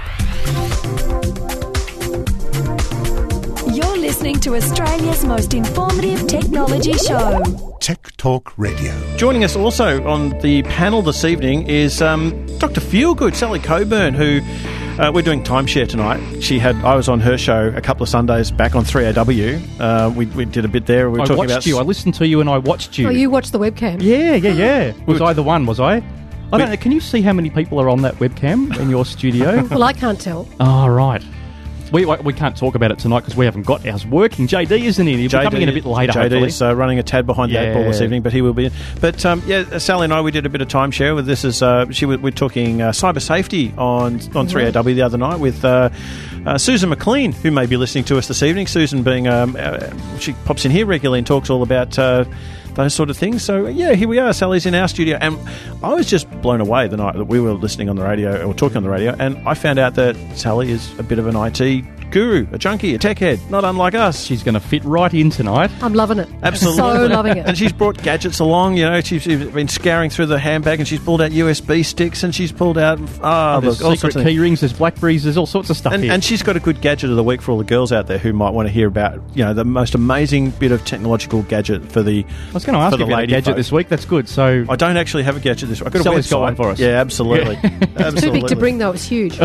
You're listening to Australia's most informative technology show. Tech Talk Radio. Joining us also on the panel this evening is um, Doctor Feelgood, Sally Coburn, who uh, we're doing timeshare tonight. She had I was on her show a couple of Sundays back on three A W. Uh, we, we did a bit there. We were I talking watched about you. I listened to you and I watched you. Oh, you watched the webcam? Yeah, yeah, yeah. Was I the one? Was I? I don't know. Can you see how many people are on that webcam in your studio? Well, I can't tell. Oh, right. We we can't talk about it tonight because we haven't got ours working. J D isn't in. He'll be coming in a bit later, J D hopefully. is uh, running a tad behind yeah. the eight ball this evening, but he will be in. But um, yeah, Sally and I, we did a bit of timeshare with this. Is uh, she? We're talking uh, cyber safety on on three A W the other night with uh, uh, Susan McLean, who may be listening to us this evening. Susan being um, uh, she pops in here regularly and talks all about uh, those sort of things. So, yeah, here we are. Sally's in our studio. And I was just blown away the night that we were listening on the radio, or talking on the radio, and I found out that Sally is a bit of an I T guru, a junkie, a tech head, not unlike us. She's going to fit right in tonight. I'm loving it. Absolutely. So loving it. And she's brought gadgets along, you know, she's, she's been scouring through the handbag and she's pulled out U S B sticks and she's pulled out, ah, oh, there's look, all secret sorts of key rings, there's Blackberries, there's all sorts of stuff and, here. and she's got a good gadget of the week for all the girls out there who might want to hear about, you know, the most amazing bit of technological gadget for the I was going to ask you about a gadget folk. this week. That's good. So I don't actually have a gadget this week. I've got Sally's a website. got one for us. Yeah, absolutely. Yeah. absolutely. It's too big to bring, though. It's huge.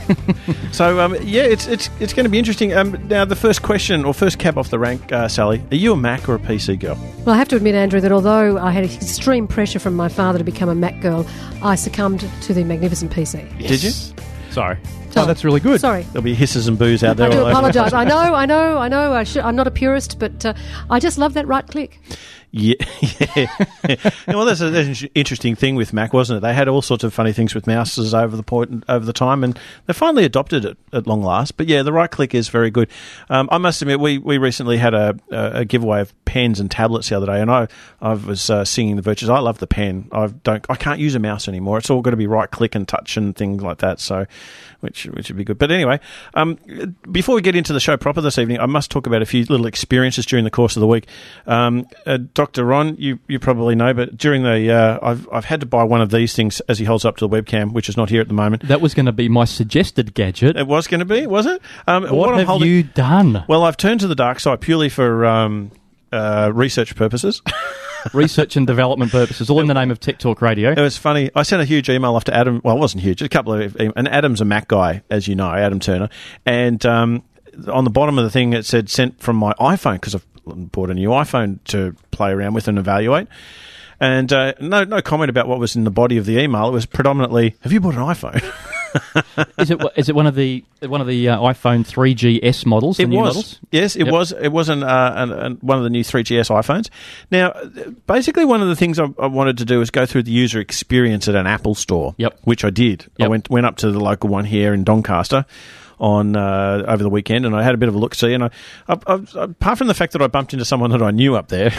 So, um, yeah, it's it's it's going to be interesting. Um, now, the first question, or first cab off the rank, uh, Sally, are you a Mac or a P C girl? Well, I have to admit, Andrew, that although I had extreme pressure from my father to become a Mac girl, I succumbed to the magnificent P C. Yes. Did you? Sorry. Oh, that's really good. Sorry. There'll be hisses and boos out there. I do all over. apologise. I know, I know, I know. I should, I'm not a purist, but uh, I just love that right click. Yeah, yeah. Well, that's, a, that's an interesting thing with Mac, wasn't it? They had all sorts of funny things with mouses over the point over the time, and they finally adopted it at long last. But yeah, the right click is very good. Um, I must admit, we, we recently had a, a giveaway of pens and tablets the other day, and I I was uh, singing the virtues. I love the pen. I don't. I can't use a mouse anymore. It's all got to be right click and touch and things like that. So, which which would be good. But anyway, um, before we get into the show proper this evening, I must talk about a few little experiences during the course of the week. Um, uh, Doctor Ron, you, you probably know, but during the uh, I've I've had to buy one of these things as he holds up to the webcam, which is not here at the moment. That was going to be my suggested gadget. It was going to be, was it? Um, what what I'm have holding, you done? Well, I've turned to the dark side purely for um, uh, research purposes. Research and development purposes, all in the name of Tech Talk Radio. It was funny. I sent a huge email off to Adam. Well, it wasn't huge, a couple of. And Adam's a Mac guy, as you know, Adam Turner. And um, on the bottom of the thing, it said sent from my iPhone, because I've bought a new iPhone to play around with and evaluate. And uh, no, no comment about what was in the body of the email. It was predominantly, "Have you bought an iPhone?" is it is it one of the one of the uh, iPhone three G S models? The it new was. Models? Yes, it yep. was. It was an, uh, an, an, one of the new three G S iPhones. Now, basically, one of the things I, I wanted to do was go through the user experience at an Apple store. Yep. Which I did. Yep. I went went up to the local one here in Doncaster on uh, over the weekend, and I had a bit of a look see. And I, I, I, apart from the fact that I bumped into someone that I knew up there.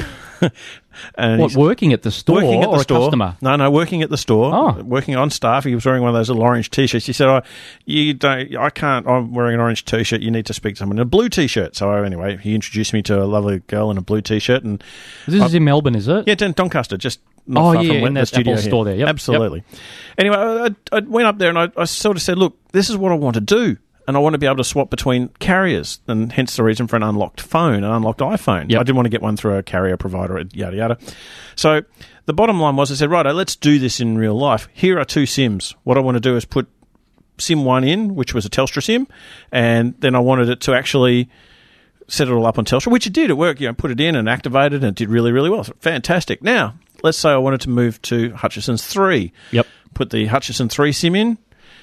And what, working at the store working at the or store. a customer? No, no, working at the store. Oh. Working on staff. He was wearing one of those little orange T-shirts. He said, oh, you don't, I can't, I'm wearing an orange T-shirt. You need to speak to someone in a blue T-shirt. So anyway, he introduced me to a lovely girl in a blue T-shirt. And This I, is in Melbourne, is it? Yeah, in Doncaster, just not oh, far yeah, from in the that studio Apple here. store there. Yep. Absolutely. Yep. Anyway, I, I went up there and I, I sort of said, look, this is what I want to do. And I want to be able to swap between carriers, and hence the reason for an unlocked phone, an unlocked iPhone. Yep. I didn't want to get one through a carrier provider, yada, yada. So the bottom line was I said, right, let's do this in real life. Here are two SIMs. What I want to do is put SIM one in, which was a Telstra SIM, and then I wanted it to actually set it all up on Telstra, which it did. It worked. You know, put it in and activated, and it did really, really well. Fantastic. Now, let's say I wanted to move to Hutchison's three. Yep. Put the Hutchison three SIM in.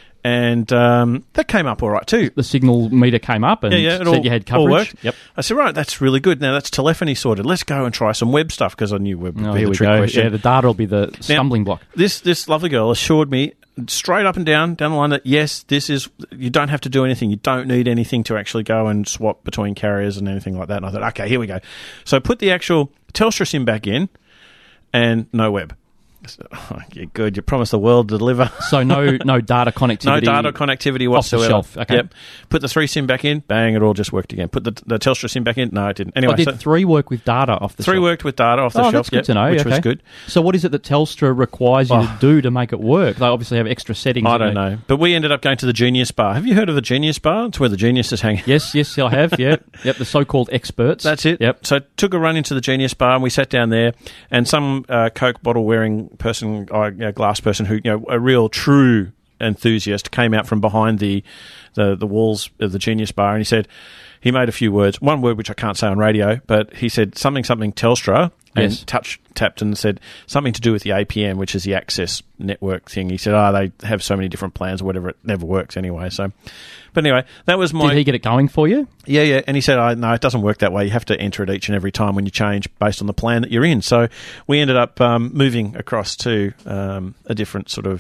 And um, that came up all right too. The signal meter came up and yeah, yeah, said all, you had coverage. All worked. Yep. I said, right, that's really good. Now that's telephony sorted. Let's go and try some web stuff, because I knew web would oh, be here the we trick go. question. Yeah, the data will be the stumbling now, block. This this lovely girl assured me straight up and down, down the line, that yes, this is, you don't have to do anything. You don't need anything to actually go and swap between carriers and anything like that. And I thought, okay, here we go. So I put the actual Telstra SIM back in, and no web. Oh, you're good. You promised the world to deliver. So no no data connectivity. No data connectivity whatsoever. Off the shelf. Okay. Yep. Put the three SIM back in. Bang, it all just worked again. Put the, the Telstra SIM back in. No, it didn't. Anyway, oh, did so three work with data off the three shelf? Three worked with data off the oh, shelf. That's good yep, to know. Which okay. was good. So what is it that Telstra requires you oh. to do to make it work? They obviously have extra settings. I don't they? know. But we ended up going to the Genius Bar. Have you heard of the Genius Bar? It's where the geniuses hang. Yes, yes, I have. Yep, yep. The so-called experts. That's it. Yep. So took a run into the Genius Bar, and we sat down there, and some uh, Coke bottle wearing person, uh, you know, glass person who, you know, a real true enthusiast, came out from behind the, the the walls of the Genius Bar, and he said, he made a few words, one word which I can't say on radio, but he said something something Telstra, and yes. touch tapped and said something to do with the A P M, which is the access network thing. He said, oh, they have so many different plans or whatever. It never works anyway. So, but anyway, that was my. Did he get it going for you? Yeah, yeah. And he said, oh, no, it doesn't work that way. You have to enter it each and every time when you change based on the plan that you're in. So we ended up um, moving across to um, a different sort of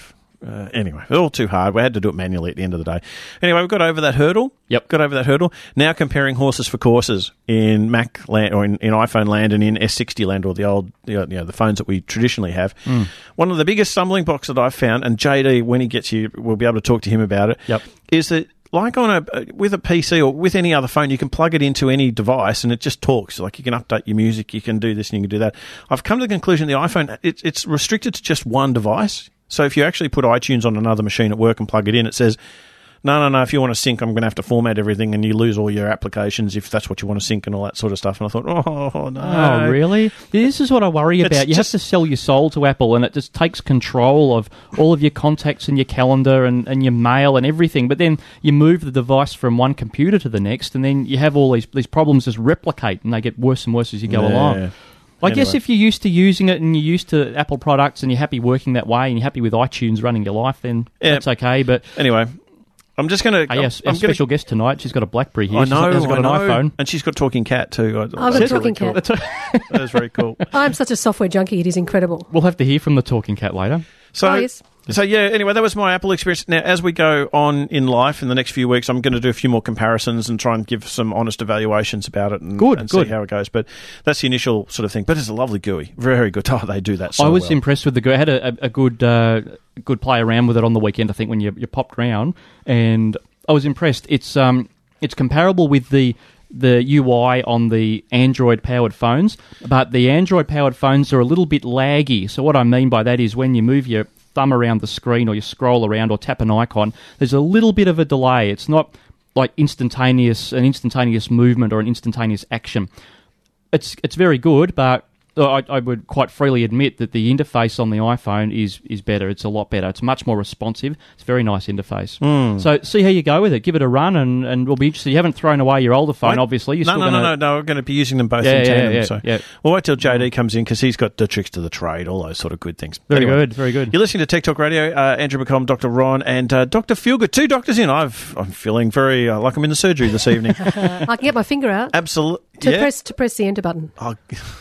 Uh, anyway, all too hard. We had to do it manually at the end of the day. Anyway, we got over that hurdle. Yep. Got over that hurdle. Now comparing horses for courses in Mac land or in, in iPhone land and in S sixty land, or the old, you know, the phones that we traditionally have. Mm. One of the biggest stumbling blocks that I've found, and J D, when he gets here, we'll be able to talk to him about it, yep. is that like on a with a P C or with any other phone, you can plug it into any device and it just talks. Like you can update your music, you can do this and you can do that. I've come to the conclusion the iPhone, it, it's restricted to just one device. So if you actually put iTunes on another machine at work and plug it in, it says, no, no, no, if you want to sync, I'm going to have to format everything and you lose all your applications if that's what you want to sync and all that sort of stuff. And I thought, oh, no. Oh, really? This is what I worry It's about. You just- have to sell your soul to Apple, and it just takes control of all of your contacts and your calendar and, and your mail and everything. But then you move the device from one computer to the next, and then you have all these, these problems just replicate, and they get worse and worse as you go Yeah. along. I guess Anyway. if you're used to using it and you're used to Apple products and you're happy working that way and you're happy with iTunes running your life, then Yeah. that's okay. But Anyway, I'm just going to... oh, yes, our I'm special gonna, guest tonight, she's got a BlackBerry here. I She's know, not- has got I an know. iPhone. And she's got Talking Cat too. I- I've got that's a Talking really Cat. cool. That was very cool. I'm such a software junkie, it is incredible. We'll have to hear from the Talking Cat later. So, Oh, yes. so yeah, anyway, that was my Apple experience. Now, as we go on in life in the next few weeks, I'm going to do a few more comparisons and try and give some honest evaluations about it and, Good, and good. see how it goes. But that's the initial sort of thing. But it's a lovely G U I. Very, very good. Oh, they do that so I was well. impressed with the G U I. I had a, a, a good uh, good play around with it on the weekend, I think, when you, you popped round, and I was impressed. It's um it's comparable with the the U I on the Android-powered phones, but the Android-powered phones are a little bit laggy. So what I mean by that is when you move your thumb around the screen or you scroll around or tap an icon, there's a little bit of a delay. It's not like instantaneous, an instantaneous movement or an instantaneous action. It's it's very good, but I, I would quite freely admit that the interface on the iPhone is is better. It's a lot better. It's much more responsive. It's a very nice interface. Mm. So see how you go with it. Give it a run, and, and we'll be interested. You haven't thrown away your older phone, Wait, obviously. You're no, still no, gonna... no, no, no. We're going to be using them both Yeah, in yeah, tandem. yeah, so yeah. we'll wait till J D comes in because he's got the tricks to the trade, all those sort of good things. Very Anyway, good, very good. You're listening to Tech Talk Radio. Uh, Andrew McCollum, Doctor Ron, and uh, Doctor Feelgood. Two doctors in. I've, I'm feeling very uh, like I'm in the surgery this evening. I can get my finger out Absolutely. to yeah. press to press the enter button. Oh,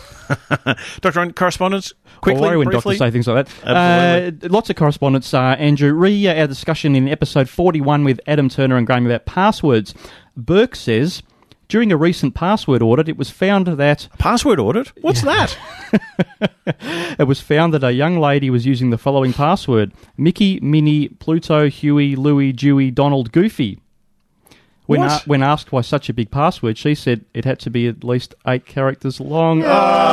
Doctor Ron, correspondence quickly, I worry when briefly. doctors say things like that. Absolutely. Uh, lots of correspondence, uh, Andrew. Re uh, our discussion in episode forty-one with Adam Turner and Graham about passwords. Burke says, during a recent password audit, it was found that... Password audit? What's that? It was found that a young lady was using the following password: Mickey, Minnie, Pluto, Huey, Louie, Dewey, Donald, Goofy. When, What? a- when asked why such a big password, she said it had to be at least eight characters long. Oh,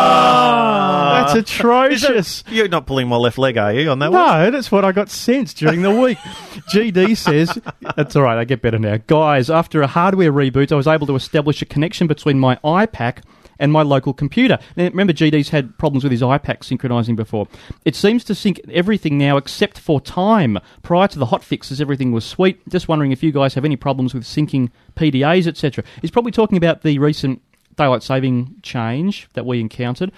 That's atrocious. You're not pulling my left leg, are you, on that one? No, that's what I got sent during the week. G D says, that's all right, I get better now. Guys, after a hardware reboot, I was able to establish a connection between my iPac and my local computer. Now, remember, G D's had problems with his iPac synchronising before. It seems to sync everything now except for time. Prior to the hotfixes, everything was sweet. Just wondering if you guys have any problems with syncing P D As, et cetera. He's probably talking about the recent daylight saving change that we encountered.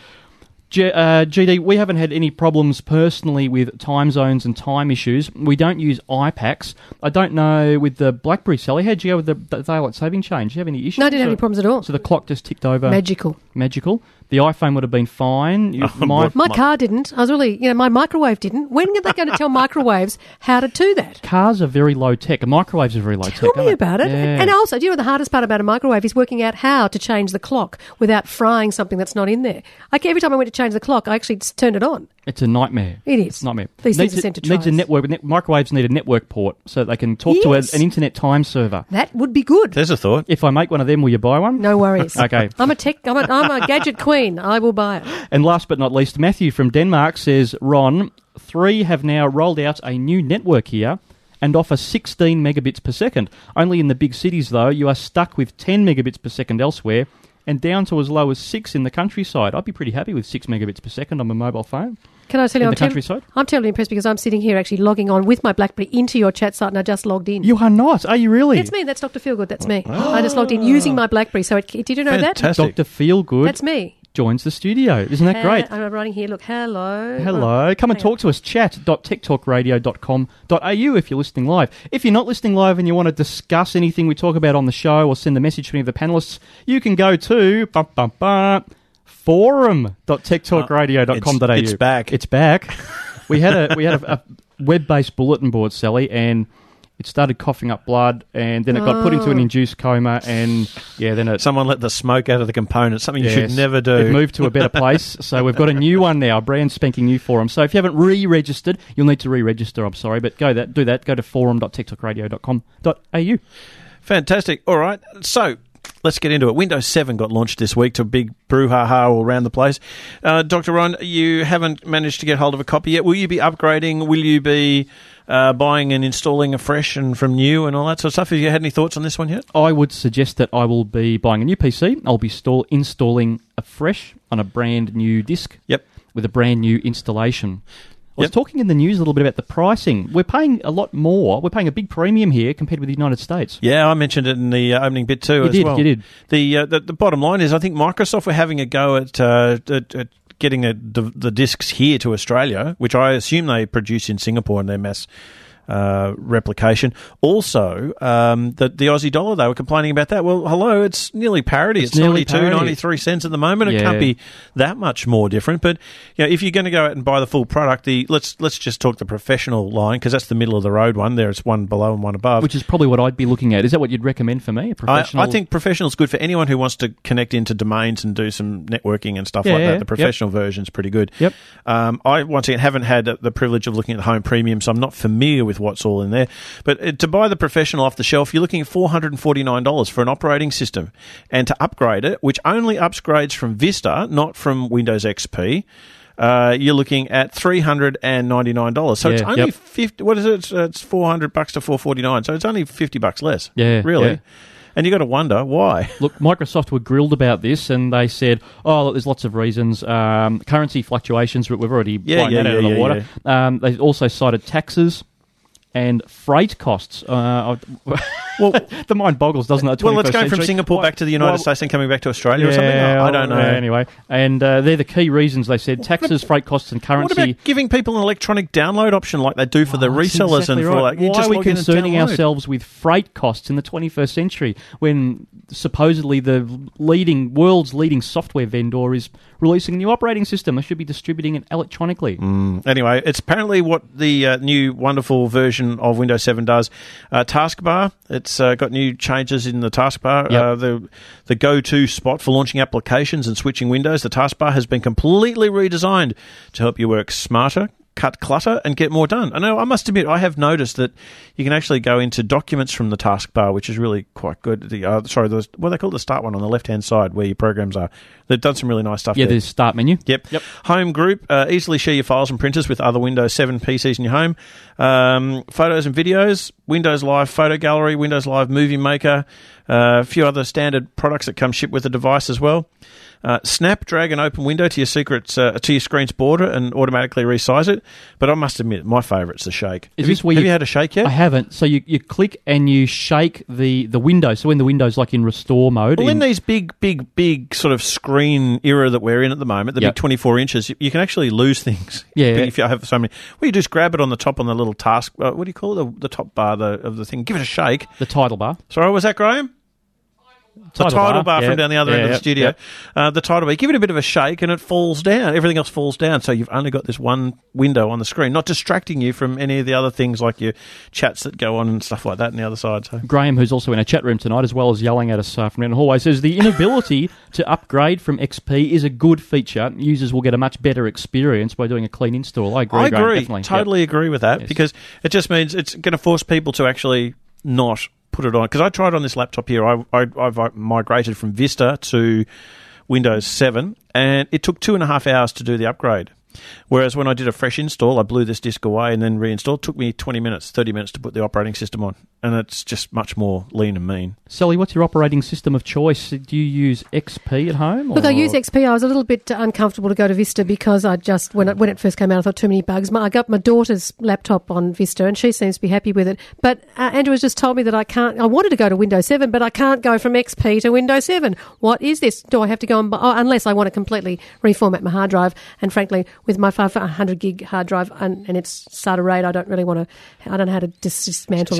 G- uh, G D, we haven't had any problems personally with time zones and time issues. We don't use iPacs. I don't know with the BlackBerry, Sally, how'd you go with the, the daylight saving change? Do you have any issues? No, I didn't have Or- any problems at all. So the clock just ticked over. Magical. Magical. The iPhone would have been fine. You- Oh, my, what- My car didn't. I was really, you know, my microwave didn't. When are they going to tell microwaves how to do that? Cars are very low tech. Microwaves are very low tech. Tell me aren't they? about it. Yeah. And also, do you know the hardest part about a microwave is working out how to change the clock without frying something that's not in there. Like every time I went to change the clock, I actually just turned it on. It's a nightmare. It is. It's a nightmare. These needs things are sent to a, needs a trials. network. Net, microwaves need a network port so they can talk to a, Yes. an internet time server. That would be good. There's a thought. If I make one of them, will you buy one? No worries. Okay. I'm a tech. I'm a, I'm a gadget queen. I will buy it. And last but not least, Matthew from Denmark says, Ron, Three have now rolled out a new network here and offer sixteen megabits per second. Only in the big cities, though, you are stuck with ten megabits per second elsewhere and down to as low as six in the countryside. I'd be pretty happy with six megabits per second on my mobile phone. Can I tell you, in I'm, the countryside? Ter- I'm terribly impressed because I'm sitting here actually logging on with my BlackBerry into your chat site and I just logged in. You are not, are you really? That's me. That's Doctor Feelgood. That's me. I just logged in using my BlackBerry. So it, did you know Fantastic. that? Doctor Feelgood. That's me. Joins the studio. Isn't that Uh, great? I'm writing here. Look, hello. Hello. Come and hang on. talk to us. chat dot tech talk radio dot com dot a u if you're listening live. If you're not listening live and you want to discuss anything we talk about on the show or send a message to any of the panellists, you can go to bum, bum, bum, forum dot tech talk radio dot com dot a u. It's, it's back. It's back. we had a we had a, a web-based bulletin board, Sally, and it started coughing up blood, and then it got put into an induced coma, and yeah, then it... Someone let the smoke out of the components, something yes, you should never do. It moved to a better place, so we've got a new one now, a brand spanking new forum. So if you haven't re-registered, you'll need to re-register, I'm sorry, but go that do that. Go to forum dot tech talk radio dot com dot a u. Fantastic. All right, so... let's get into it. Windows seven got launched this week to a big brouhaha all around the place. Uh, Doctor Ron, you haven't managed to get hold of a copy yet. Will you be upgrading? Will you be uh, buying and installing afresh and from new and all that sort of stuff? Have you had any thoughts on this one yet? I would suggest that I will be buying a new P C. I'll be install- installing afresh on a brand new disk. Yep. With a brand new installation. I was yep. talking in the news a little bit about the pricing. We're paying a lot more. We're paying a big premium here compared with the United States. Yeah, I mentioned it in the uh, opening bit too you as did, well. You did, the, uh, the The bottom line is I think Microsoft were having a go at, uh, at, at getting a, the, the discs here to Australia, which I assume they produce in Singapore in their mass uh, replication. Also, um, the, the Aussie dollar, they were complaining about that. Well, hello, it's nearly parity. It's, it's ninety-two, ninety-three cents at the moment. It yeah. can't be that much more different. But you know, if you're going to go out and buy the full product, the let's let's just talk the professional line, because that's the middle of the road one. There's one below and one above. Which is probably what I'd be looking at. Is that what you'd recommend for me? A professional? I, I think professional is good for anyone who wants to connect into domains and do some networking and stuff yeah, like that. Yeah. The professional yep. version's pretty good. Yep. Um, I, once again, haven't had the privilege of looking at the home premium, so I'm not familiar with what's all in there. But uh, to buy the professional off the shelf, you're looking at four hundred forty-nine dollars for an operating system. And to upgrade it, which only upgrades from Vista, not from Windows X P, uh, you're looking at three hundred ninety-nine dollars. So yeah, it's only yep. fifty. What is it? It's, it's four hundred bucks to four forty-nine. So it's only fifty bucks less. Yeah, really. Yeah. And you got to wonder why. Look, Microsoft were grilled about this, and they said, "Oh, look, there's lots of reasons. Um, currency fluctuations. We've already yeah, blown yeah, that yeah, out of the yeah, water." Yeah. Um, they also cited taxes and freight costs. Uh, well, the mind boggles, doesn't it? Well, it's going century. from Singapore Why, back to the United well, States and coming back to Australia yeah, or something? Oh, I don't know. Yeah, anyway, and uh, they're the key reasons. They said taxes, freight costs, and currency. What about giving people an electronic download option like they do for oh, the resellers exactly and for right. like? You Why just are we log in and concerning download? ourselves with freight costs in the twenty-first century when supposedly the leading world's leading software vendor is releasing a new operating system? They should be distributing it electronically. Mm. Anyway, it's apparently what the uh, new wonderful version of Windows seven does. Uh, taskbar, it's uh, got new changes in the taskbar. Yep. Uh, the the go-to spot for launching applications and switching windows. The taskbar has been completely redesigned to help you work smarter, cut clutter, and get more done. I know, I must admit, I have noticed that you can actually go into documents from the taskbar, which is really quite good. The uh, sorry, the, what they call the start one on the left-hand side where your programs are. They've done some really nice stuff yeah, there. there's start menu. Yep. Yep. Home group, uh, easily share your files and printers with other Windows seven P Cs in your home. Um, photos and videos, Windows Live Photo Gallery, Windows Live Movie Maker, uh, a few other standard products that come shipped with the device as well. Uh, snap, drag, and open window to your secrets uh, to your screen's border and automatically resize it. But I must admit, my favourite's the shake. Is have this you, where have you, you had a shake yet? I haven't. So you, you click and you shake the, the window. So when the window's like in restore mode. Well, in, in these big, big, big sort of screen era that we're in at the moment, the yep. big twenty-four inches, you, you can actually lose things. Yeah. If you have so many. Well, you just grab it on the top on the little task. Uh, what do you call it? The, the top bar the, of the thing. Give it a shake. The title bar. Sorry, was that Graham? The title, title bar, bar yeah. from down the other yeah, end of the yeah, studio. yeah. Uh, the title bar. Give it a bit of a shake and it falls down. Everything else falls down. So you've only got this one window on the screen, not distracting you from any of the other things like your chats that go on and stuff like that on the other side. So Graham, who's also in a chat room tonight, as well as yelling at us uh, from down the hallway, says the inability to upgrade from X P is a good feature. Users will get a much better experience by doing a clean install. I agree, I Graham, agree. definitely. Totally yep. agree with that yes. because it just means it's going to force people to actually not put it on. Because I tried on this laptop here, I, I, I've migrated from Vista to Windows seven, and it took two and a half hours to do the upgrade. Whereas when I did a fresh install, I blew this disk away and then reinstalled. It took me twenty minutes, thirty minutes to put the operating system on. And it's just much more lean and mean. Sally, what's your operating system of choice? Do you use X P at home? Or? Look, I use X P. I was a little bit uncomfortable to go to Vista because I just, when it, when it first came out, I thought too many bugs. My, I got my daughter's laptop on Vista and she seems to be happy with it. But uh, Andrew has just told me that I can't, I wanted to go to Windows seven, but I can't go from X P to Windows seven. What is this? Do I have to go and buy, oh, unless I want to completely reformat my hard drive. And frankly, with my five hundred gig hard drive and, and its SATA RAID, I don't really want to, I don't know how to dis- dismantle it's all of amazing. it.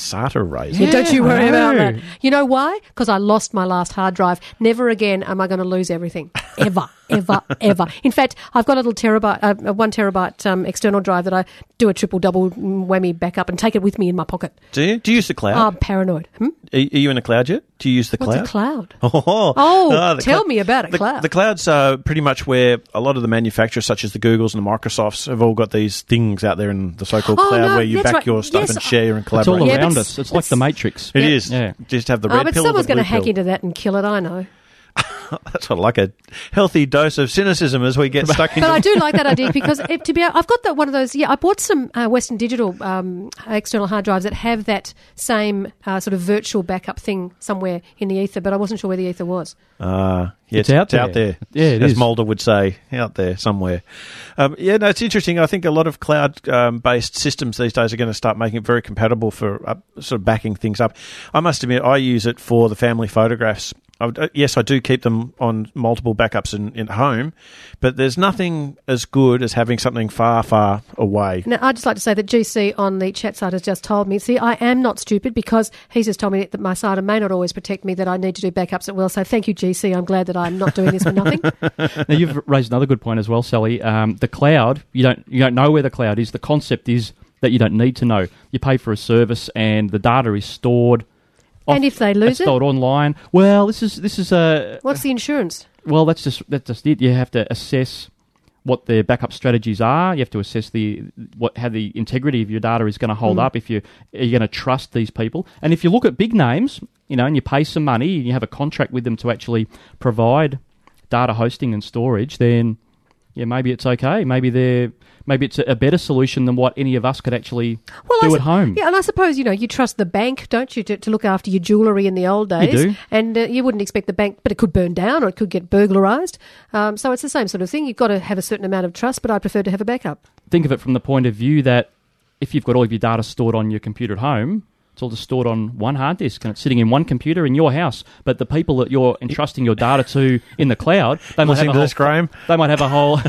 SATA razor. Yeah, don't you worry I about know. that. You know why? Because I lost my last hard drive. Never again am I going to lose everything. Ever, ever, ever. In fact, I've got a little terabyte, uh, a one terabyte um, external drive that I do a triple double whammy backup and take it with me in my pocket. Do you? Do you use the cloud? I'm paranoid. Hmm? Are, are you in the cloud yet? Do you use the What's cloud? a cloud? Oh, Oh, the tell cl- me about it, the, cloud. The cloud's uh, pretty much where a lot of the manufacturers, such as the Googles and the Microsofts, have all got these things out there in the so-called Oh, cloud no, where you that's back right. your stuff Yes, and share and It's collaborate. all Yeah, around but us. It's like the Matrix. It Yeah. is. Yeah. Just have the Oh, red but pill or someone's the going to blue hack pill. into that and kill it, I know. That's what, like a healthy dose of cynicism as we get stuck into. But I do like that idea because it, to be, I've got that one of those. Yeah, I bought some uh, Western Digital um, external hard drives that have that same uh, sort of virtual backup thing somewhere in the ether, but I wasn't sure where the ether was. Uh, yeah, It's out it's out there. there. Yeah, it as is. Mulder would say, out there somewhere. Um, yeah, no, it's interesting. I think a lot of cloud-based systems these days are going to start making it very compatible for uh, sort of backing things up. I must admit, I use it for the family photographs. I would, uh, yes, I do keep them on multiple backups in, in home, but there's nothing as good as having something far, far away. Now, I'd just like to say that G C on the chat site has just told me, see, I am not stupid because he's just told me that my SATA may not always protect me, that I need to do backups at will. So thank you, G C. I'm glad that I'm not doing this for nothing. Now, you've raised another good point as well, Sally. Um, the cloud, you don't you don't know where the cloud is. The concept is that you don't need to know. You pay for a service and the data is stored. And if they lose it's it? stored online. Well, this is this is a. What's the insurance? Well, that's just that's just it. You have to assess what their backup strategies are. You have to assess the what how the integrity of your data is going to hold Mm. up. If you are you going to trust these people, and if you look at big names, you know, and you pay some money and you have a contract with them to actually provide data hosting and storage, then yeah, maybe it's okay. Maybe they're maybe it's a, a better solution than what any of us could actually Well, do I at su- home. Yeah, and I suppose, you know, you trust the bank, don't you, to, to look after your jewellery in the old days. do. And uh, you wouldn't expect the bank, but it could burn down or it could get burglarised. Um, so it's the same sort of thing. You've got to have a certain amount of trust, but I prefer to have a backup. Think of it from the point of view that if you've got all of your data stored on your computer at home, it's all just stored on one hard disk and it's sitting in one computer in your house. But the people that you're entrusting your data to in the cloud, they might have Listening a to whole, this, Graham? They might have a whole.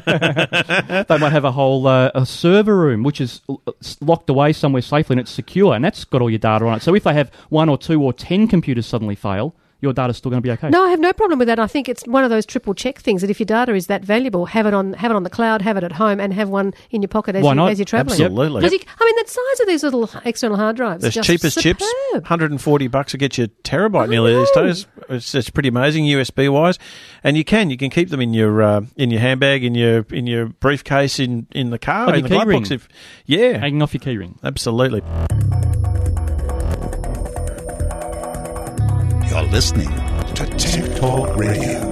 They might have a whole uh, a server room which is l- locked away somewhere safely and it's secure, and that's got all your data on it. So if they have one or two or ten computers suddenly fail, your data's still going to be okay. No, I have no problem with that. I think it's one of those triple check things that if your data is that valuable, have it on have it on the cloud, have it at home, and have one in your pocket as, Why you, not? as you're travelling. Absolutely. Because you- I mean, the size of these little external hard drives There's just cheap as chips, superb. one hundred forty bucks to get you a terabyte I nearly these know. days. It's, it's pretty amazing U S B wise, and you can you can keep them in your uh, in your handbag, in your in your briefcase, in, in the car, On in your the glove key box. ring. If yeah, Hanging off your keyring. absolutely. You're listening to Tech Talk Radio.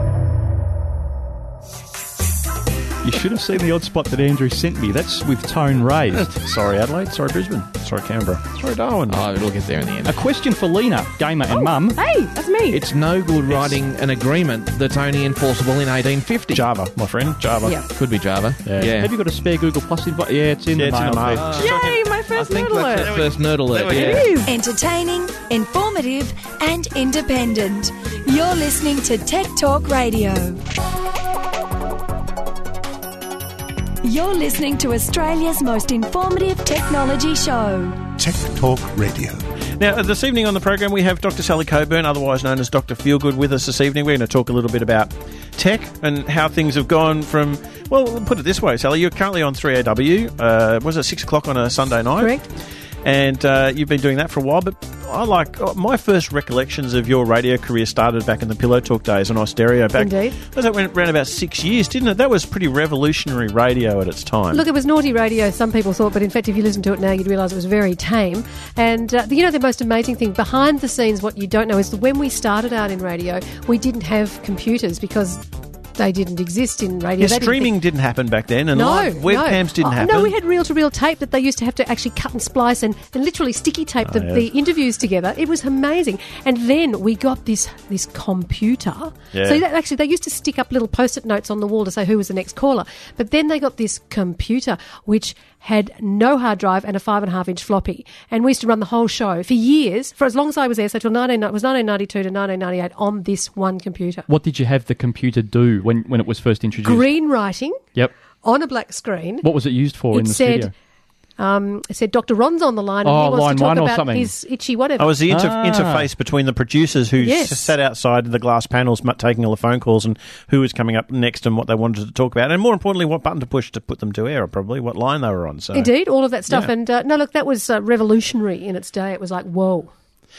You should have seen the odd spot that Andrew sent me. That's with tone raised. Sorry Adelaide, sorry Brisbane, sorry Canberra, sorry Darwin. Oh, it'll get there in the end. A question for Lena, gamer and mum. Hey, that's me. It's no good writing an agreement that's only enforceable in eighteen fifty. Java, my friend, Java. Yeah. Could be Java. Yeah. Yeah. Have you got a spare Google Plus invite? Yeah, it's in Yeah, the it's in mail. the mail. Yay, my I first think nerd that's alert. the first nerd alert. we Yeah. It is. Entertaining, informative, and independent. You're listening to Tech Talk Radio. You're listening to Australia's most informative technology show. Tech Talk Radio. Now, this evening on the program, we have Doctor Sally Coburn, otherwise known as Doctor Feelgood, with us this evening. We're going to talk a little bit about tech and how things have gone from, well, we'll put it this way, Sally, you're currently on three A W. Uh, was it six o'clock on a Sunday night? Correct. And uh, you've been doing that for a while, but I like, uh, my first recollections of your radio career started back in the Pillow Talk days on Austereo. Back, Indeed. Was that went around about six years, didn't it? That was pretty revolutionary radio at its time. Look, it was naughty radio, some people thought, but in fact, if you listen to it now, you'd realise it was very tame. And, uh, you know, the most amazing thing behind the scenes, what you don't know, is that when we started out in radio, we didn't have computers because they didn't exist in radio. Yeah, They didn't streaming think- didn't happen back then, and No, live webcams no. didn't Oh, happen. No, we had reel-to-reel tape that they used to have to actually cut and splice and, and literally sticky tape the, Oh, yeah. the interviews together. It was amazing. And then we got this this computer. Yeah. So that, actually, they used to stick up little post-it notes on the wall to say who was the next caller. But then they got this computer, which had no hard drive and a five and a half inch floppy. And we used to run the whole show for years, for as long as I was there, so till nineteen, it was nineteen ninety-two to nineteen ninety-eight on this one computer. What did you have the computer do when, when it was first introduced? Green writing Yep. on a black screen. What was it used for It in the said, studio? Um, it said Doctor Ron's on the line and Oh, he wants line to talk one or about something. his itchy whatever. I was the inter- Ah. interface between the producers who Yes. s- sat outside the glass panels m- taking all the phone calls and who was coming up next and what they wanted to talk about. And more importantly, what button to push to put them to air, or probably what line they were on. So Indeed, all of that stuff. Yeah. And uh, no, look, that was uh, revolutionary in its day. It was like, whoa.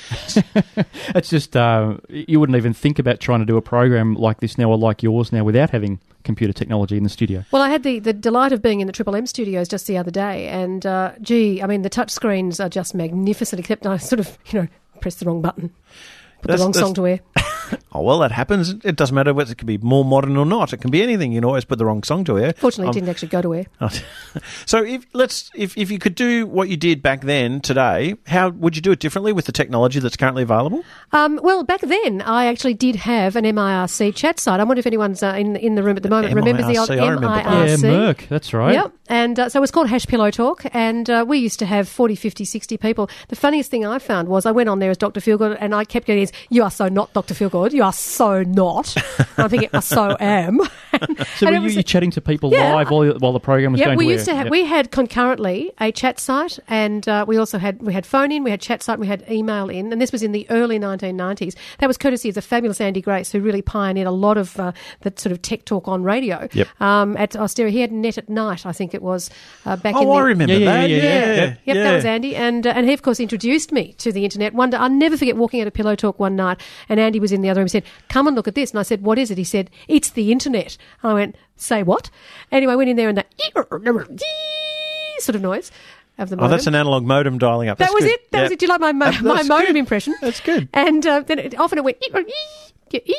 It's just, uh, you wouldn't even think about trying to do a program like this now or like yours now without having computer technology in the studio. Well, I had the, the delight of being in the Triple M studios just the other day, and uh, gee, I mean, the touch screens are just magnificent, except I sort of, you know, pressed the wrong button, put That's- the wrong that's- song to air. Oh, well, that happens. It doesn't matter whether it can be more modern or not. It can be anything. You can always put the wrong song to air. Fortunately, Um, it didn't actually go to air. So if let's if, if you could do what you did back then today, how would you do it differently with the technology that's currently available? Um, well, back then, I actually did have an M I R C chat site. I wonder if anyone's uh, in in the room at the moment remembers the old M I R C, I remember M that. I R C. Yeah, Merck, that's right. Yep. And uh, so it was called Hash Pillow Talk, and uh, we used to have forty, fifty, sixty people. The funniest thing I found was I went on there as Doctor Feelgood, and I kept getting these, "You are so not Doctor Feelgood. You are so not." And I'm thinking, "I so am." So And were it you, was- you chatting to people Yeah. live while, while the program was Yeah, going we to used air? to have. Yep. We had concurrently a chat site, and uh, we also had we had phone in, we had chat site, and we had email in, and this was in the early nineteen nineties. That was courtesy of the fabulous Andy Grace, who really pioneered a lot of uh, that sort of tech talk on radio. Yep. Um, at Austerity, he had Net at Night, I think it was uh, back Oh, in the. I remember Yeah, yeah, that. yeah, yeah, Yeah, yeah. Yep, yeah. that was Andy, and uh, and he of course introduced me to the internet. One day, I'll never forget walking out of Pillow Talk one night, and Andy was in the other room. He said, "Come and look at this," and I said, "What is it?" He said, "It's the internet." And I went, "Say what?" Anyway, I went in there and that sort of noise of the Oh, modem. that's an analog modem dialing up. That That's was good. it. That Yeah. was it. Do you like my mo- That- my that's modem good. impression? That's good. And uh, then it, often it went. It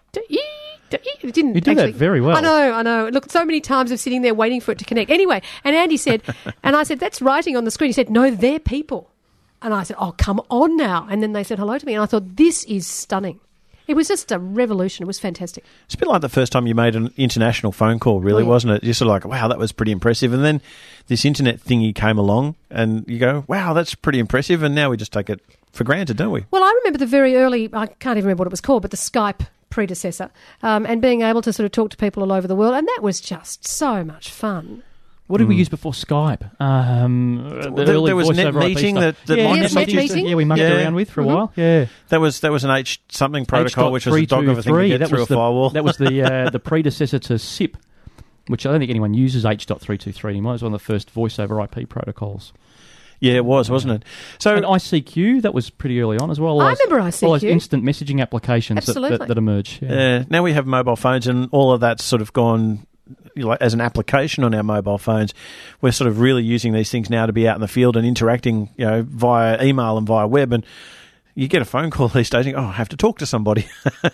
didn't You do that actually, very well. I know, I know. Look, so many times of sitting there waiting for it to connect. Anyway, and Andy said, and I said, "That's writing on the screen." He said, "No, they're people." And I said, "Oh, come on now." And then they said hello to me, and I thought, this is stunning. It was just a revolution. It was fantastic. It's a bit like the first time you made an international phone call, really, Oh, yeah. wasn't it? You're sort of like, wow, that was pretty impressive. And then this internet thingy came along, and you go, wow, that's pretty impressive. And now we just take it for granted, don't we? Well, I remember the very early, I can't even remember what it was called, but the Skype predecessor, um, and being able to sort of talk to people all over the world. And that was just so much fun. What did we use before Skype? Um, the There- early there was voice Net over I P Meeting stuff. that- that yeah, Microsoft Net used to- Meeting. Yeah, we mucked Yeah. around with for a Mhm. while. Yeah, That was that was an H something protocol, which was a dog of a thing to get that through was a the, firewall. That was the uh, the predecessor to S I P, which I don't think anyone uses H dot three two three anymore. It was one of the first voice over I P protocols. Yeah, it was, wasn't it? So And I C Q, that was pretty early on as well. All I those- remember I C Q. All those instant messaging applications that, Absolutely. that, that emerge. Yeah. uh, now we have mobile phones, and all of that's sort of gone. You know, like, as an application on our mobile phones, we're sort of really using these things now to be out in the field and interacting, you know, via email and via web. And you get a phone call these days, and you go, oh, I have to talk to somebody.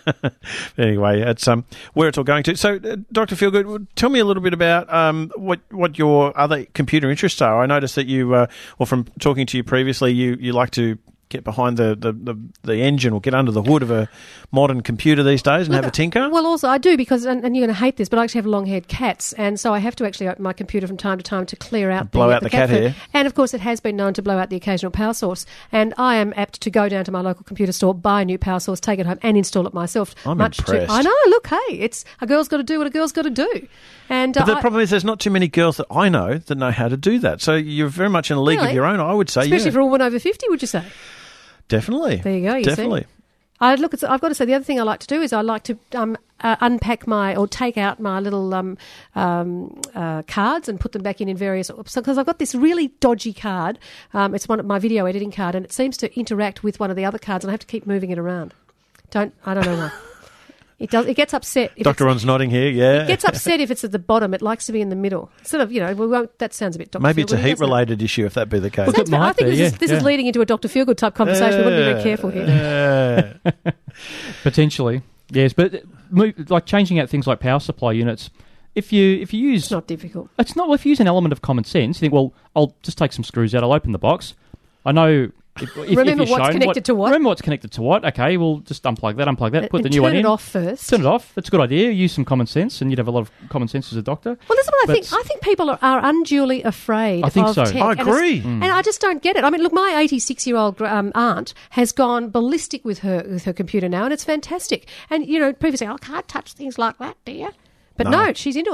Anyway, it's um, where it's all going to. So, uh, Doctor Feelgood, tell me a little bit about um, what what your other computer interests are. I noticed that you, uh, well, from talking to you previously, you, you like to get behind the, the, the, the engine or get under the hood of a modern computer these days and Look, have a tinker. Well, also I do because, and, and you're going to hate this, but I actually have long-haired cats, and so I have to actually open my computer from time to time to clear out Blow the, out the cat food. hair. And of course, it has been known to blow out the occasional power source. And I am apt to go down to my local computer store, buy a new power source, take it home, and install it myself. I'm much impressed. To, I know. Look, hey, it's a girl's got to do what a girl's got to do. And But uh, the I- problem is there's not too many girls that I know that know how to do that. So you're very much in a league Really? of your own, I would say. especially yeah. for a woman over fifty, would you say? Definitely. There you go. You Definitely. See? I look. It's, I've got to say the other thing I like to do is I like to um, uh, unpack my or take out my little um, um, uh, cards and put them back in in various. Because I've got this really dodgy card. Um, it's one of my video editing card, and it seems to interact with one of the other cards, and I have to keep moving it around. Don't I don't know why. It does. It gets upset. If Doctor it's- Ron's nodding here, yeah. It gets upset if it's at the bottom. It likes to be in the middle. Sort of, you know. We won't, that sounds a bit. Doctor Maybe it's a Feelgood, doesn't it? heat-related issue, if that be the case. Well, that's fair. I think this, is, this is leading into a Doctor Feelgood type conversation. We've got to be very careful here. Uh, Potentially, yes, but uh, move, like changing out things like power supply units. If you if you use, It's not difficult. it's not. Well, if you use an element of common sense, you think, well, I'll just take some screws out. I'll open the box. I know. If, if, Remember if you're what's shown connected to what? Remember what's connected to what? Okay, well, just unplug that, unplug that, put And the new one turn in. it off first. Turn it off. That's a good idea. Use some common sense, and you'd have a lot of common sense as a doctor. Well, that's what I But- think. I think people are, are unduly afraid I think of so. tech. I And it's- agree. And, I just don't get it. I mean, look, my eighty-six-year-old um, aunt has gone ballistic with her with her computer now, and it's fantastic. And, you know, previously, oh, I can't touch things like that, do you? But no, No. she's into it.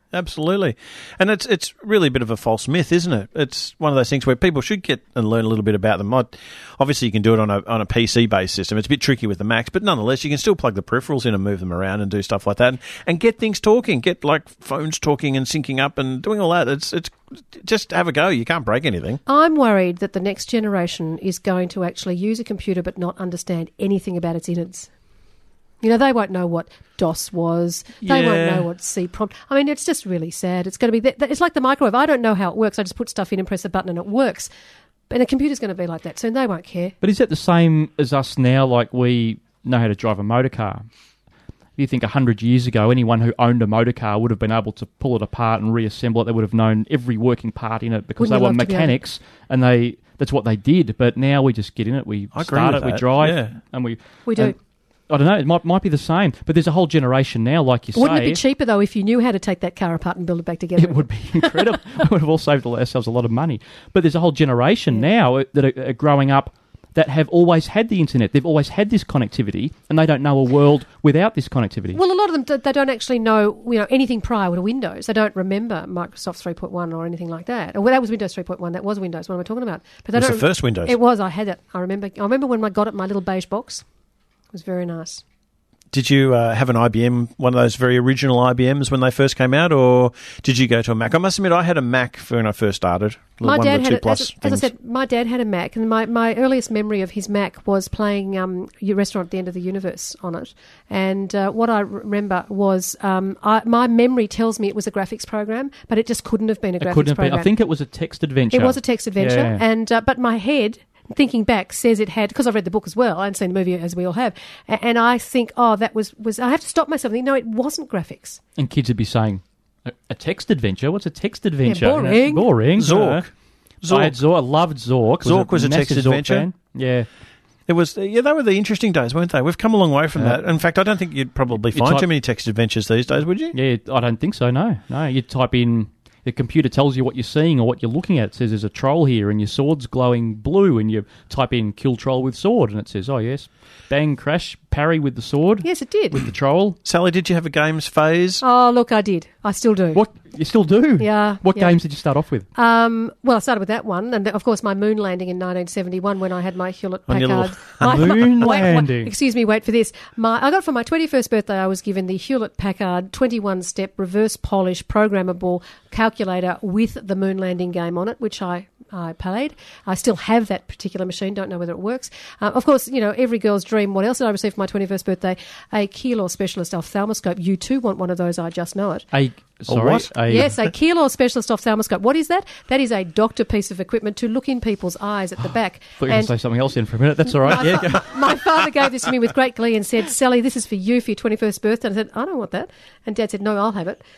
Absolutely. And it's it's really a bit of a false myth, isn't it? It's one of those things where people should get and learn a little bit about them. Obviously, you can do it on a on a P C-based system. It's a bit tricky with the Macs, but nonetheless, you can still plug the peripherals in and move them around and do stuff like that and, and get things talking, get like phones talking and syncing up and doing all that. It's it's just have a go. You can't break anything. I'm worried that the next generation is going to actually use a computer but not understand anything about its innards. You know, they won't know what DOS was. They Yeah. won't know what C prompt. I mean, it's just really sad. It's going to be. Th- th- it's like the microwave. I don't know how it works. I just put stuff in and press a button and it works. And a computer's going to be like that soon. They won't care. But is that the same as us now? Like we know how to drive a motor car. You think a hundred years ago, anyone who owned a motor car would have been able to pull it apart and reassemble it. They would have known every working part in it because Wouldn't they you were love to be able- mechanics and they. That's what they did. But now we just get in it. We I agree start with it. We that, drive. yeah. And we We do. and I don't know. It might might be the same. But there's a whole generation now, like you Wouldn't say. it be cheaper, though, if you knew how to take that car apart and build it back together? It would be incredible. We would have all saved ourselves a lot of money. But there's a whole generation now that are, are growing up that have always had the internet. They've always had this connectivity, and they don't know a world without this connectivity. Well, a lot of them, th- they don't actually know, you know, anything prior to Windows. They don't remember Microsoft three point one or anything like that. Well, that was Windows three point one. That was Windows. What am I talking about? But they It was don't the first Windows. It was. I had it. I remember. I remember when I got it in my little beige box. It was very nice. Did you uh, have an I B M, one of those very original I B Ms when they first came out, or did you go to a Mac? I must admit, I had a Mac when I first started. My one dad of the had two it, plus as, as I things. said, my dad had a Mac, and my, my earliest memory of his Mac was playing um, your Restaurant at the End of the Universe on it. And uh, what I remember was, um, I, my memory tells me it was a graphics program, but it just couldn't have been a it graphics couldn't have been. program. I think it was a text adventure. It was a text adventure, Yeah. and uh, but my head, thinking back, says it had, because I've read the book as well and seen the movie as we all have, a- and I think, oh, that was, was I have to stop myself and think, no, it wasn't graphics. And kids would be saying, a, a text adventure? What's a text adventure? Yeah, boring. Boring. Zork. Uh, Zork. I had Zork. I loved Zork. Zork was a text massive Zork adventure. fan. Yeah. It was, yeah, they were the interesting days, weren't they? We've come a long way from Yeah. that. In fact, I don't think you'd probably You find type- too many text adventures these days, would you? Yeah, I don't think so, no. No, you type in, the computer tells you what you're seeing or what you're looking at. It says there's a troll here and your sword's glowing blue, and you type in kill troll with sword and it says, oh yes, bang, crash, parry with the sword. Yes, it did. With the troll. Sally, did you have a games phase? Oh, look, I did. I still do. What? You still do? Yeah. What yeah. games did you start off with? Um, well, I started with that one, and of course my moon landing in nineteen seventy-one when I had my Hewlett On your Packard. little- my, Moon wait, wait, landing. excuse me, wait for this. My I got for my twenty-first birthday. I was given the Hewlett Packard twenty-one step reverse polish programmable calculator with the moon landing game on it, which I. I played. I still have that particular machine. Don't know whether it works. Uh, of course, you know, every girl's dream. What else did I receive for my twenty-first birthday? A Keylor Specialist ophthalmoscope. You too want one of those. I just know it. A, sorry? what? A, Yes, a Keylor Specialist ophthalmoscope. What is that? That is a doctor piece of equipment to look in people's eyes at the back. I thought you were going And to say something else in for a minute. That's all right. my, Yeah, fa- go. my father gave this to me with great glee and said, Sally, this is for you for your twenty-first birthday. And I said, I don't want that. And Dad said, no, I'll have it.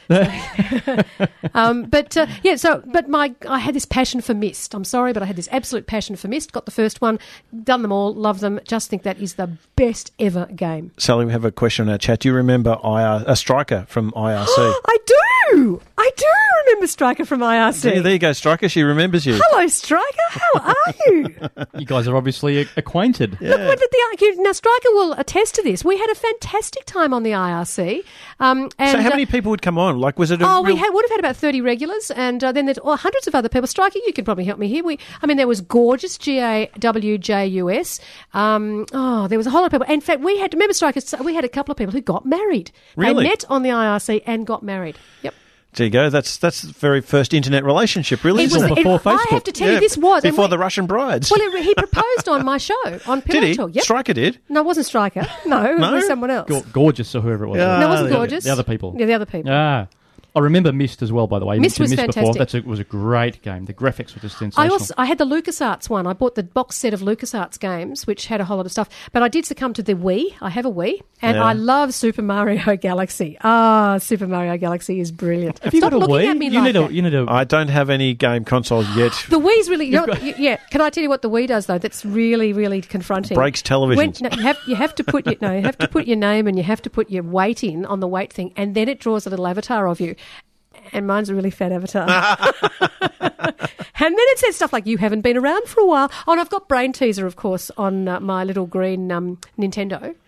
So- um, but, uh, yeah, so, but my, I had this passion for Myst. I'm sorry, but I had this absolute passion for Myst. Got the first one, done them all, love them. Just think that is the best ever game. Sally, we have a question on our chat. Do you remember I R, a striker from I R C? I do! I do remember Striker from I R C. there, there you go, Striker. She remembers you. Hello, Striker. How are you? You guys are obviously a- acquainted. Look, what did the, now, Striker will attest to this. We had a fantastic time on the I R C. Um, and, So how uh, many people would come on? Like, was it a Oh, real... we had, would have had about thirty regulars, and uh, then there's oh, hundreds of other people. Striker, you could probably help me here. We, I mean, there was Gorgeous, G A W J U S. Um, oh, there was a whole lot of people. In fact, we had, remember Striker, we had a couple of people who got married. Really? They met on the I R C and got married. Yep. There you go. That's that's the very first internet relationship, really, It isn't was- it? it- Before I Facebook. have to tell you, Yeah, this was... and before we- the Russian brides. Well, it, he proposed on my show, on Pillow Did he? Talk. Yep. Striker did. No, it wasn't Striker. No, No? it was someone else. Go- gorgeous or whoever it was. Yeah. no, it wasn't the- Gorgeous. The other people. Yeah, the other people. Ah. I remember Myst as well, by the way. You Myst mentioned was Myst before. fantastic. That's a, was a great game. The graphics were just I sensational. also I had the LucasArts one. I bought the box set of LucasArts games, which had a whole lot of stuff. But I did succumb to the Wii. I have a Wii, and Yeah. I love Super Mario Galaxy. Ah, Super Mario Galaxy is brilliant. Have you Stop got a looking Wii? at me you like need that. a, you need a. I don't have any game consoles yet. The Wii's really, you know, got- y- yeah. Can I tell you what the Wii does though? That's really, really confronting. Breaks televisions. When, no, you have you have to put your no, you have to put your name and you have to put your weight in on the weight thing, and then it draws a little avatar of you. And mine's a really fat avatar. And then it says stuff like, you haven't been around for a while. Oh, and I've got Brain Teaser, of course, on uh, my little green um, Nintendo.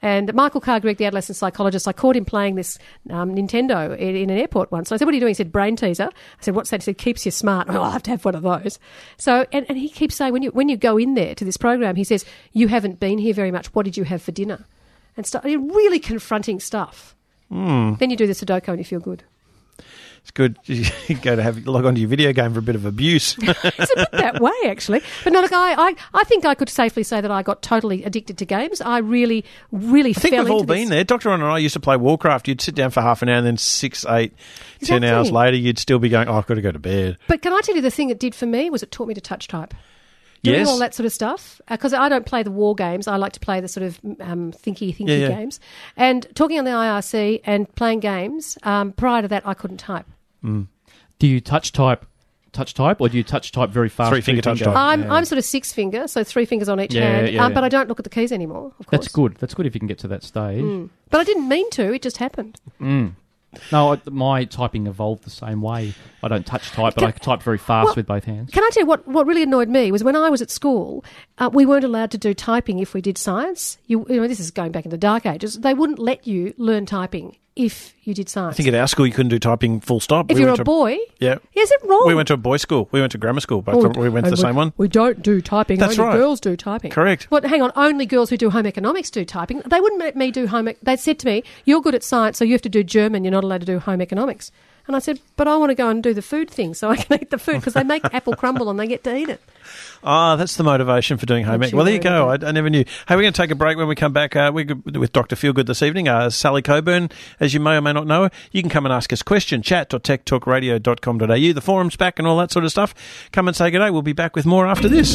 And Michael Carr-Gregg, the adolescent psychologist, I caught him playing this um, Nintendo in, in an airport once. And I said, what are you doing? He said, brain teaser. I said, what's that? He said, keeps you smart. Oh, I'll have to have one of those. So, and, and he keeps saying, when you when you go in there to this program, he says, you haven't been here very much. What did you have for dinner? And stuff, really confronting stuff. Mm. Then you do the Sudoku and you feel good. It's good. You go to have log onto your video game for a bit of abuse. It's a bit that way, actually. But no, look, I, I, I think I could safely say that I got totally addicted to games. I really, really I think fell we've all into been this. there. Doctor Ron and I used to play Warcraft. You'd sit down for half an hour and then six, eight, Exactly. ten hours later, you'd still be going, oh, I've got to go to bed. But can I tell you the thing it did for me was it taught me to touch type. Doing Yes. all that sort of stuff. Because I don't play the war games. I like to play the sort of um, thinky, thinky Yeah, yeah. games. And talking on the I R C and playing games, um, prior to that, I couldn't type. Mm. Do you touch type, touch type, or do you touch type very fast? Three finger touch type. I'm, Yeah. I'm sort of six finger, so three fingers on each Yeah, hand. yeah, um, yeah. But I don't look at the keys anymore, of course. That's good. That's good if you can get to that stage. Mm. But I didn't mean to. It just happened. Mm. No, I- my typing evolved the same way. I don't touch type, but Can- I type very fast Well, with both hands. Can I tell you what, what really annoyed me was when I was at school, uh, we weren't allowed to do typing if we did science. You, you know, this is going back in the dark ages. They wouldn't let you learn typing if you did I science. think at our school you couldn't do typing full stop. if We you're went a to- boy, Yeah. is it wrong? We went to a boys' school. We went to grammar school. Both Oh, of- we went to and the same one. We don't do typing. That's only right. girls do typing. Correct. Well, hang on. Only girls who do home economics do typing. They wouldn't let me do home. ec- They said to me, "You're good at science, so you have to do German. You're not allowed to do home economics." And I said, "But I want to go and do the food thing, so I can eat the food because they make apple crumble and they get to eat it." Ah, that's the motivation for doing home Don't ec. you Well, there you worry go. I, I never knew. Hey, we're going to take a break. When we come back, uh, we're good with Doctor Feelgood this evening. Uh, Sally Coburn, as you may or may not know her, you can come and ask us questions. Chat dot tech talk radio dot com dot a u. The forum's back and all that sort of stuff. Come and say good day. We'll be back with more after this.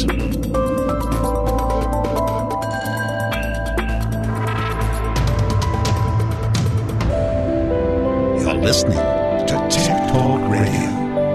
You're listening to Tech Talk Radio.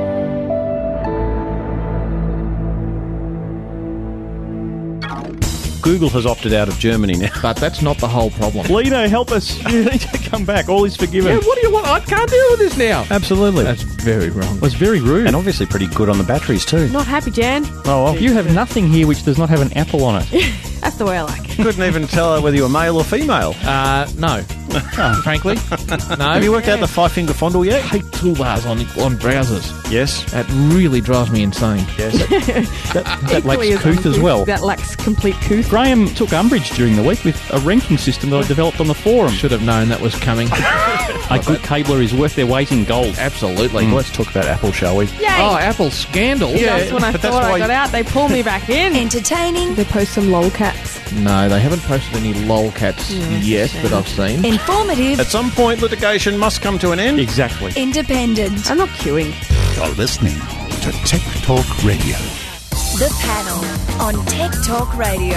Google has opted out of Germany now. But that's not the whole problem. Lino, help us. You need to come back. All is forgiven. Yeah, what do you want? I can't deal with this now. Absolutely. That's very wrong. It was very rude. And obviously pretty good on the batteries too. Not happy, Jan. Oh, well. You have nothing here which does not have an apple on it. That's the way I like it. Couldn't even tell whether you were male or female. Uh, no. Frankly, no. Have you worked out the five-finger fondle yet? I hate toolbars on on browsers. Yes. That really drives me insane. Yes. That, that lacks Equally as couth as uncouth. well. That lacks complete couth. Graham took umbrage during the week with a ranking system that I developed on the forum. Should have known that was coming. A good cabler is worth their weight in gold. Absolutely. Let's talk about Apple, shall we? Yay! Oh, Apple scandal. Just when I but that's thought why I got you- out, they pull me back in. Entertaining, They post some lolcats. No, they haven't posted any lolcats Yes, yet shame. that I've seen. informative, At some point, litigation must come to an end. Exactly. independent. I'm not queuing. You're listening to Tech Talk Radio. The panel on Tech Talk Radio.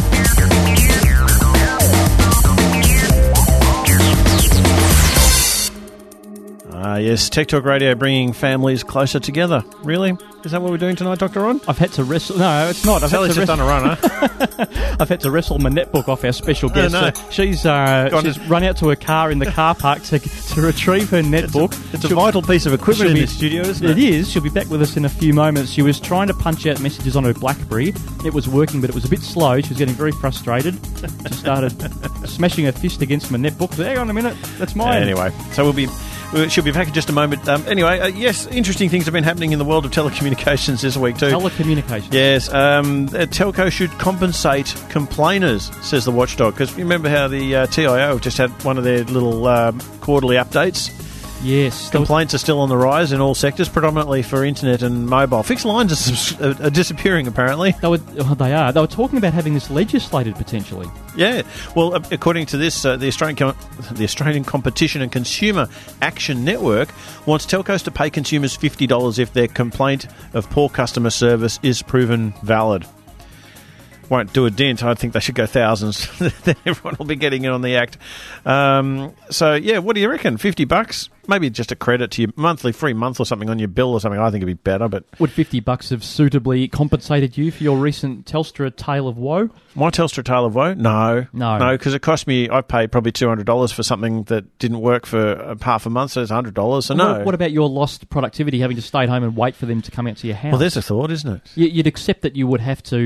Ah, yes, Tech Talk Radio bringing families closer together. Really? Is that what we're doing tonight, Doctor Ron? I've had to wrestle. No, it's not. I've Sally's had just to done a wrestle. runner. I've had to wrestle my netbook off our special Oh, guest. no. So she's uh, Gone she's to- run out to her car in the car park to, to retrieve her netbook. It's a vital piece of equipment She'll in be- the studio, isn't it? It is. She'll be back with us in a few moments. She was trying to punch out messages on her BlackBerry. It was working, but it was a bit slow. She was getting very frustrated. She started smashing her fist against my netbook. Hang on a minute, that's mine. Anyway, so we'll be... we- She'll be back in just a moment. Um, anyway, uh, yes, interesting things have been happening in the world of telecommunications this week too. Telecommunications. Yes, um, uh, telco should compensate complainers, says the watchdog. Because you remember how the uh, T I O just had one of their little um, quarterly updates. Yes. Complaints are still on the rise in all sectors, predominantly for internet and mobile. Fixed lines are, subs- are, are disappearing, apparently. They, were, oh, they are. They were talking about having this legislated potentially. Yeah. Well, uh, according to this, uh, the Australian Com- the Australian Competition and Consumer Action Network wants telcos to pay consumers fifty dollars if their complaint of poor customer service is proven valid. Won't do a dent. I think they should go thousands. Then everyone will be getting in on the act. Um, so, yeah, what do you reckon? fifty bucks? Maybe just a credit to your monthly free month or something on your bill or something. I think it'd be better, but... Would fifty bucks have suitably compensated you for your recent Telstra Tale of Woe? My Telstra Tale of Woe? No. No. No, because it cost me... I paid probably two hundred dollars for something that didn't work for uh, half a month, so it's one hundred dollars, so no. What, what about your lost productivity, having to stay at home and wait for them to come out to your house? Well, there's a thought, isn't it? You- You'd accept that you would have to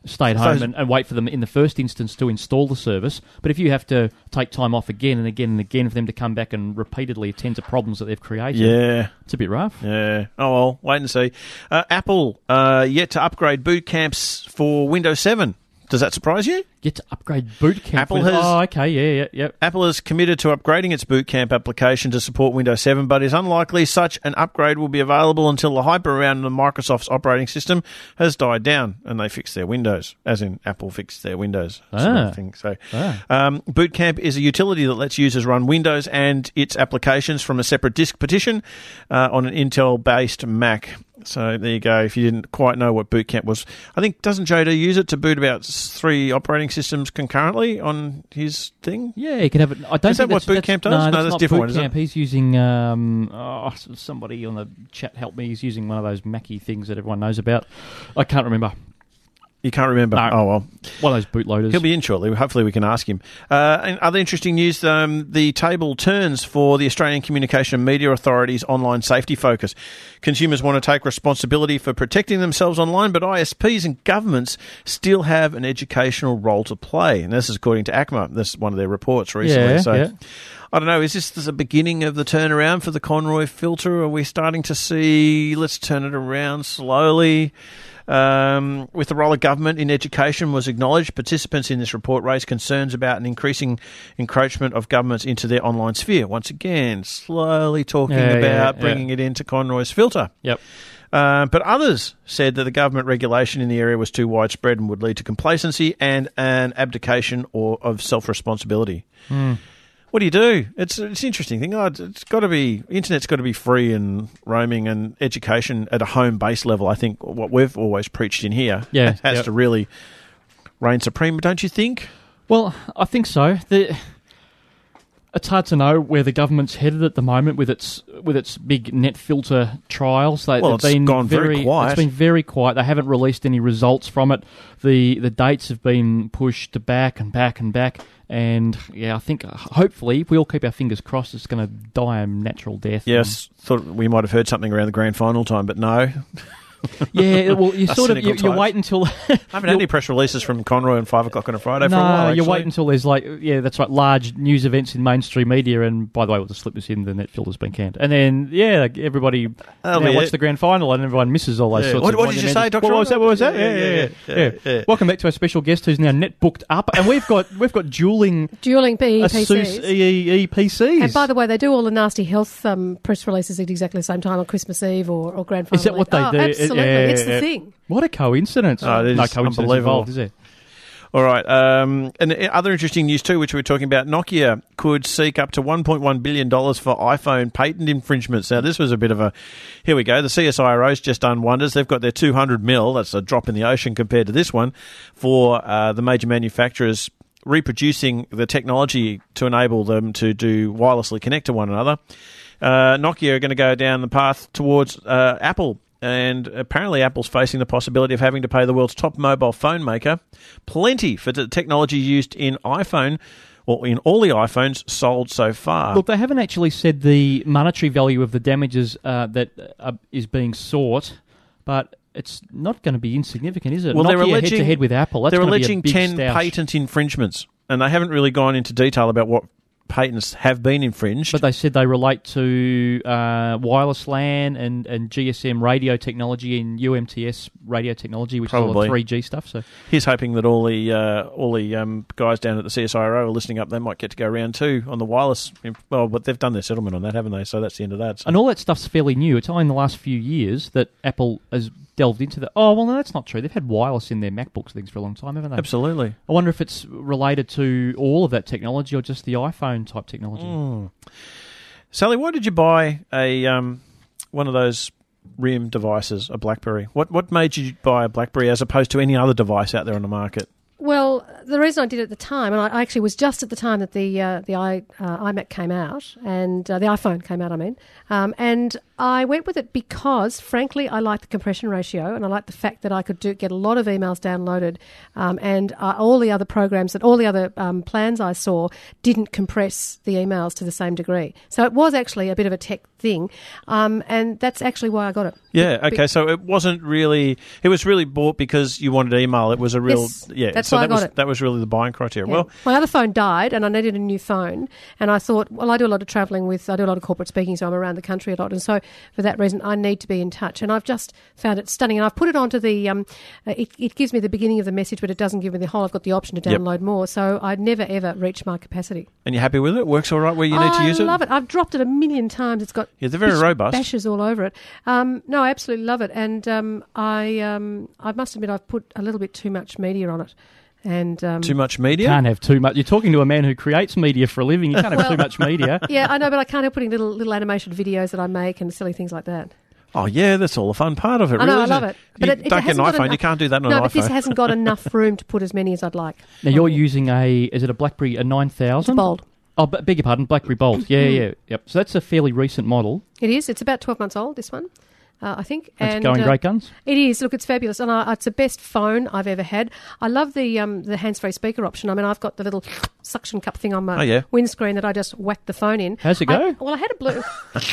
stay at So- home and, and wait for them in the first instance to install the service. But if you have to take time off again and again and again for them to come back and repeatedly attend to problems that they've created, Yeah. it's a bit rough. Yeah. Oh, well, wait and see. Uh, Apple uh, yet to upgrade boot camps for Windows seven. Does that surprise you? Get to upgrade Boot Camp. Apple with, has- Oh, okay, yeah, yeah, yeah. Apple is committed to upgrading its Boot Camp application to support Windows seven, but is unlikely such an upgrade will be available until the hype around the Microsoft's operating system has died down and they fix their Windows, as in Apple fixed their Windows sort Ah. of thing. So, Ah. um, Boot Camp is a utility that lets users run Windows and its applications from a separate disk partition uh, on an Intel-based Mac. So there you go. If you didn't quite know what Boot Camp was, I think doesn't J D use it to boot about three operating systems concurrently on his thing? Yeah, you can have it. I don't Is that think what that's- Boot that's- Camp does? No, No, that's that's not different Boot one, isn't Camp. it? He's using um, oh, somebody on the chat help me. He's using one of those Mackie things that everyone knows about. I can't remember. You can't remember? No. Oh, well. One of those bootloaders. He'll be in shortly. Hopefully we can ask him. Uh, and other interesting news, um, the table turns for the Australian Communication and Media Authority's online safety focus. Consumers want to take responsibility for protecting themselves online, but I S Ps and governments still have an educational role to play. And this is according to ACMA. This is one of their reports recently. Yeah, so yeah. I don't know, is this the beginning of the turnaround for the Conroy filter? Are we starting to see, let's turn it around slowly? Um, with the role of government in education was acknowledged, participants in this report raised concerns about an increasing encroachment of governments into their online sphere. Once again, slowly talking Yeah, about yeah, yeah. bringing it into Conroy's filter. Yep. Uh, but others said that the government regulation in the area was too widespread and would lead to complacency and an abdication or of self-responsibility. Hmm. What do you do? It's it's an interesting thing. Oh, it's- it's got to be internet's got to be free and roaming, and education at a home base level. I think what we've always preached in here Yeah, has yep. to really reign supreme, don't you think? Well, I think so. The, it's hard to know where the government's headed at the moment with its with its big net filter trials. They, Well, they've it's been gone very quiet. It's been very quiet. They haven't released any results from it. The the dates have been pushed back and back and back. And yeah, I think uh, hopefully, if we all keep our fingers crossed, it's going to die a natural death. Yes, thought we might have heard something around the grand final time, but no. Yeah, well, you Us sort of you, cynical you wait types. until I haven't had any press releases from Conroy on five o'clock on a Friday for a no, while. you actually. wait until there's like yeah, that's right, large news events in mainstream media. And by the way, we'll just slip this in: the net filter's been canned, and then yeah, like, everybody That'll now be watch it. the grand final, and everyone misses all those Yeah. sorts What- of. what did you say, monumental- Doctor What was that? What was that? Yeah, Yeah, yeah, yeah, yeah. yeah, yeah. yeah. Welcome back to our special guest, who's now net booked up, and we've got we've got dueling Dueling P E P Cs. Asus E E E P Cs. And by the way, they do all the nasty health um, press releases at exactly the same time on Christmas Eve or, or Grand Final. Is that what Eve. they oh, do? Absolutely, Yeah, it's the yeah. thing. What a coincidence! Oh, it is no coincidence unbelievable. involved, is there? All right. Um, and other interesting news too, which we were talking about, Nokia could seek up to one point one billion dollars for iPhone patent infringements. Now, this was a bit of a, here we go, the C S I R O's just done wonders. They've got their two hundred mil, that's a drop in the ocean compared to this one, for uh, the major manufacturers reproducing the technology to enable them to do wirelessly connect to one another. Uh, Nokia are going to go down the path towards uh, Apple. And apparently Apple's facing the possibility of having to pay the world's top mobile phone maker plenty for the technology used in iPhone, or in all the iPhones sold so far. Look, they haven't actually said the monetary value of the damages uh, that uh, is being sought, but it's not going to be insignificant, is it? Well, Nokia they're alleging head-to-head with Apple. That's they're gonna be a alleging big ten stoush. patent infringements, and they haven't really gone into detail about what patents have been infringed. But they said they relate to uh, wireless LAN and, and G S M radio technology and U M T S radio technology, which is all Probably. the three G stuff. So He's hoping that all the uh, all the um, guys down at the C S I R O are listening up. They might get to go around too on the wireless. Well, but they've done their settlement on that, haven't they? So that's the end of that. So. And all that stuff's fairly new. It's only in the last few years that Apple has delved into that. Oh, well, no, that's not true. They've had wireless in their MacBooks things for a long time, haven't they? Absolutely. I wonder if it's related to all of that technology or just the iPhone type technology. Mm. Sally, why did you buy a um, one of those R I M devices, a BlackBerry? What what made you buy a BlackBerry as opposed to any other device out there on the market? Well, the reason I did it at the time, and I I actually was just at the time that the uh, the i uh, iMac came out and uh, the iPhone came out. I mean, um, and I went with it because, frankly, I like the compression ratio, and I like the fact that I could do, get a lot of emails downloaded, um, and uh, all the other programs that all the other um, plans I saw didn't compress the emails to the same degree. So it was actually a bit of a tech thing, um, and that's actually why I got it. Yeah. Be- okay. So it wasn't really. It was really bought because you wanted email. It was a real. Yes, yeah. that's so why that I got was it. that was really the buying criteria. Yeah. Well, my other phone died, and I needed a new phone. And I thought, well, I do a lot of travelling with, I do a lot of corporate speaking, so I'm around the country a lot. And so for that reason, I need to be in touch. And I've just found it stunning. And I've put it onto the, um, uh, it, it gives me the beginning of the message, but it doesn't give me the whole. I've got the option to Yep. download more. So I never ever reach my capacity. and you're happy with it? Works all right where you need to use it. I love it. I've dropped it a million times. It's got Yeah, they're very bish- robust. bashes all over it. Um, no, I absolutely love it. And um, I, um, I must admit, I've put a little bit too much media on it. And um, Too much media? Can't have too much. You're talking to a man who creates media for a living. You can't have Well, too much media. Yeah, I know, but I can't help putting little little animated videos that I make and silly things like that. Oh yeah, that's all the fun part of it. I know, really, I isn't love it. But you it, it don't get an hasn't got iPhone. enough- You can't do that on no, an but iPhone. this hasn't got enough room to put as many as I'd like. Now, you're using a, is it a BlackBerry, a nine thousand? It's Bold. Oh, b- beg your pardon, BlackBerry Bold. Yeah, yeah, yep. So that's a fairly recent model. It is. It's about twelve months old, this one, uh, I think. It's and, going uh, great guns? It is. Look, it's fabulous. And I, it's the best phone I've ever had. I love the um, the hands-free speaker option. I mean, I've got the little suction cup thing on my Oh, yeah. windscreen that I just whack the phone in. How's it go? I, well, I had a blue...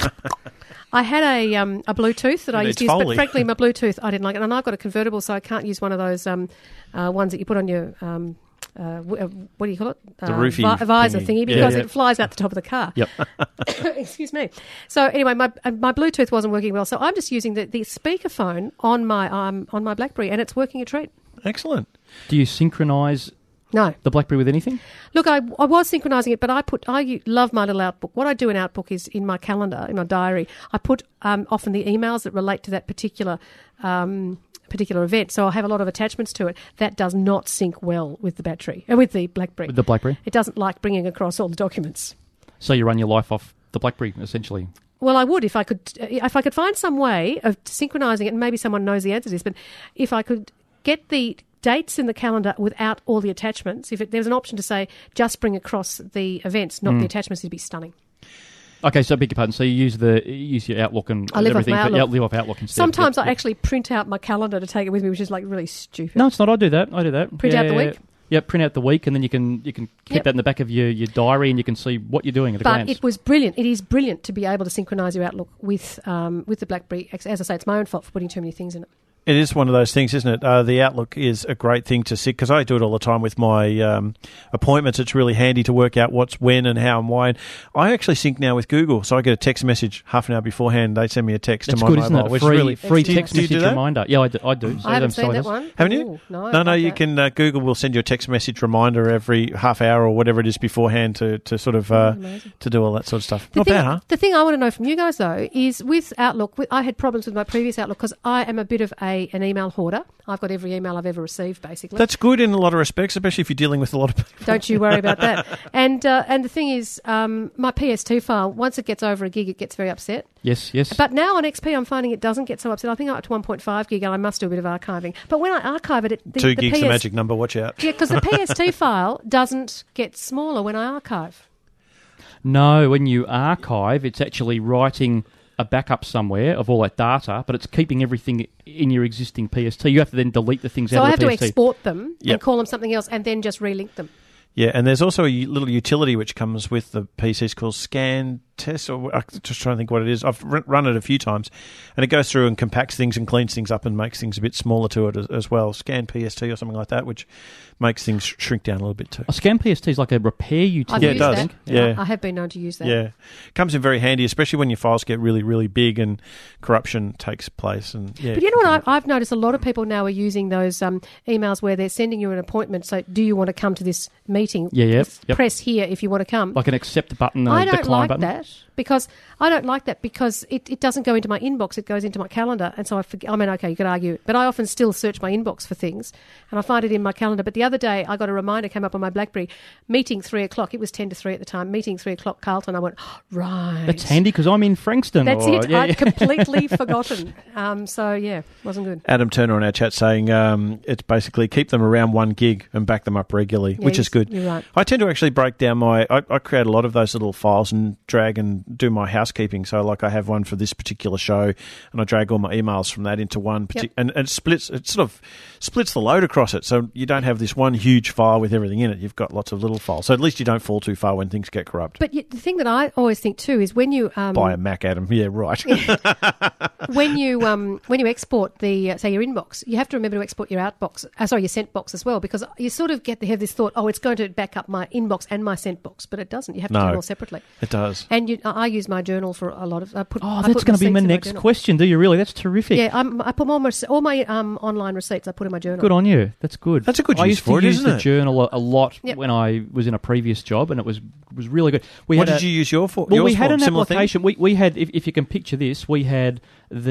I had a um, a Bluetooth that I It used to needs use, but Foley. frankly, my Bluetooth, I didn't like it. And I've got a convertible, so I can't use one of those um, uh, ones that you put on your... Um, uh, w- uh, what do you call it? The Uh, roofie vi- visor thingy. thingy, Yeah, because yeah. it flies out the top of the car. Yep. Excuse me. So anyway, my uh, my Bluetooth wasn't working well, so I'm just using the, the speakerphone on my um, on my BlackBerry, and it's working a treat. Excellent. Do you synchronise No. the BlackBerry with anything? Look, I, I was synchronising it, but I put I u- love my little Outbook. What I do in Outbook is in my calendar, in my diary, I put um, often the emails that relate to that particular um, particular event. So I have a lot of attachments to it. That does not sync well with the battery, uh, with the BlackBerry. With the BlackBerry? It doesn't like bringing across all the documents. So you run your life off the BlackBerry, essentially. Well, I would if I could if I could find some way of synchronising it, and maybe someone knows the answer to this, but if I could get the dates in the calendar without all the attachments, if it, there was an option to say just bring across the events, not Mm. the attachments, it'd be stunning. Okay, so beg your pardon. So you use the you use your Outlook and I live off everything. my but Outlook. you live off Outlook instead. Sometimes Yep, I yep. actually print out my calendar to take it with me, which is like really stupid. No, it's not. I do that. I do that. Print out the Yeah, week? Yeah, print out the week, and then you can you can keep Yep. that in the back of your, your diary, and you can see what you're doing at a But glance. it was brilliant. It is brilliant to be able to synchronise your Outlook with um, with the BlackBerry. As I say, it's my own fault for putting too many things in it. It is one of those things, isn't it? Uh, the Outlook is a great thing to sync because I do it all the time with my um, appointments. It's really handy to work out what's when and how and why. And I actually sync now with Google, so I get a text message half an hour beforehand. They send me a text That's to my good, isn't mobile, it? which Free, is really free Do you- text do you do message that? reminder. Yeah, I do. I do. So I haven't I'm seen sorry, that that's- one. Haven't you? Ooh, no, I no, no. like You that. can uh, Google will send you a text message reminder every half hour or whatever it is beforehand to, to sort of uh, Amazing. to do all that sort of stuff. The Not thing, bad, huh? the thing I want to know from you guys, though, is with Outlook, with, I had problems with my previous Outlook because I am a bit of a an email hoarder. I've got every email I've ever received, basically. That's good in a lot of respects, especially if you're dealing with a lot of people. Don't you worry about that. And uh, and the thing is, um, my P S two file, once it gets over a gig, it gets very upset. Yes, yes. But now on X P, I'm finding it doesn't get so upset. I think I'm up to one point five gig, and I must do a bit of archiving. But when I archive it, it the, Two the gigs, P S the magic number. Watch out. Yeah, because the P S two file doesn't get smaller when I archive. No, when you archive, it's actually writing a backup somewhere of all that data, but it's keeping everything in your existing P S T. You have to then delete the things So out I of have the to P S T. export them Yep. and call them something else, and then just relink them. Yeah, and there's also a u- little utility which comes with the P Cs called Scan Test, or I'm just trying to think what it is. I've r- run it a few times, and it goes through and compacts things and cleans things up and makes things a bit smaller to it as, as well. Scan P S T or something like that, which makes things sh- shrink down a little bit too. A Scan P S T is like a repair I've utility. Yeah, it used does. that. Yeah. I have been known to use that. Yeah, comes in very handy, especially when your files get really, really big and corruption takes place. And yeah, But you know what I've, I've noticed? A lot of people now are using those um, emails where they're sending you an appointment. So, do you want to come to this meeting? Yeah, yeah, yep. Press here if you want to come. Like an accept button and I a don't decline like button. that. that? Because I don't like that because it, it doesn't go into my inbox, it goes into my calendar. And so I forget. I mean, okay, you could argue, but I often still search my inbox for things and I find it in my calendar. But the other day I got a reminder, came up on my BlackBerry, meeting three o'clock. It was ten to three at the time, meeting three o'clock, Carlton. I went, oh, right. That's handy because I'm in Frankston. That's or, it. Yeah, I'd yeah. completely forgotten. Um, so, yeah, wasn't good. Adam Turner on our chat saying um, it's basically keep them around one gig and back them up regularly, Yeah, which is good. you're right. I tend to actually break down my... I, I create a lot of those little files and drag and do my housekeeping. So, like, I have one for this particular show and I drag all my emails from that into one. Partic- Yep. and, and it splits... It sort of splits the load across it. So you don't have this one huge file with everything in it. You've got lots of little files. So at least you don't fall too far when things get corrupt. But y- the thing that I always think too is when you... Um, Buy a Mac, Adam. Yeah, right. when you um, when you export the, uh, say, your inbox, you have to remember to export your outbox, uh, sorry, your sent box as well, because you sort of get to have this thought, oh, it's going to back up my inbox and my sent box, but it doesn't. You have to No, do them all separately. It does. And you, I use my journal for a lot of... I put, Oh, I that's put going to be my receipts in next journal. question. Do you really? That's terrific. Yeah, I'm, I put all my, all my um, online receipts I put in my journal. Good on you. That's good. That's a good I use used for to it, use isn't the it? journal a, a lot Yep. when I was in a previous job, and it was was really good. We What had did a- you use your for? Well, yours we had for? an Similar thing? application. We we had, if, if you can picture this, we had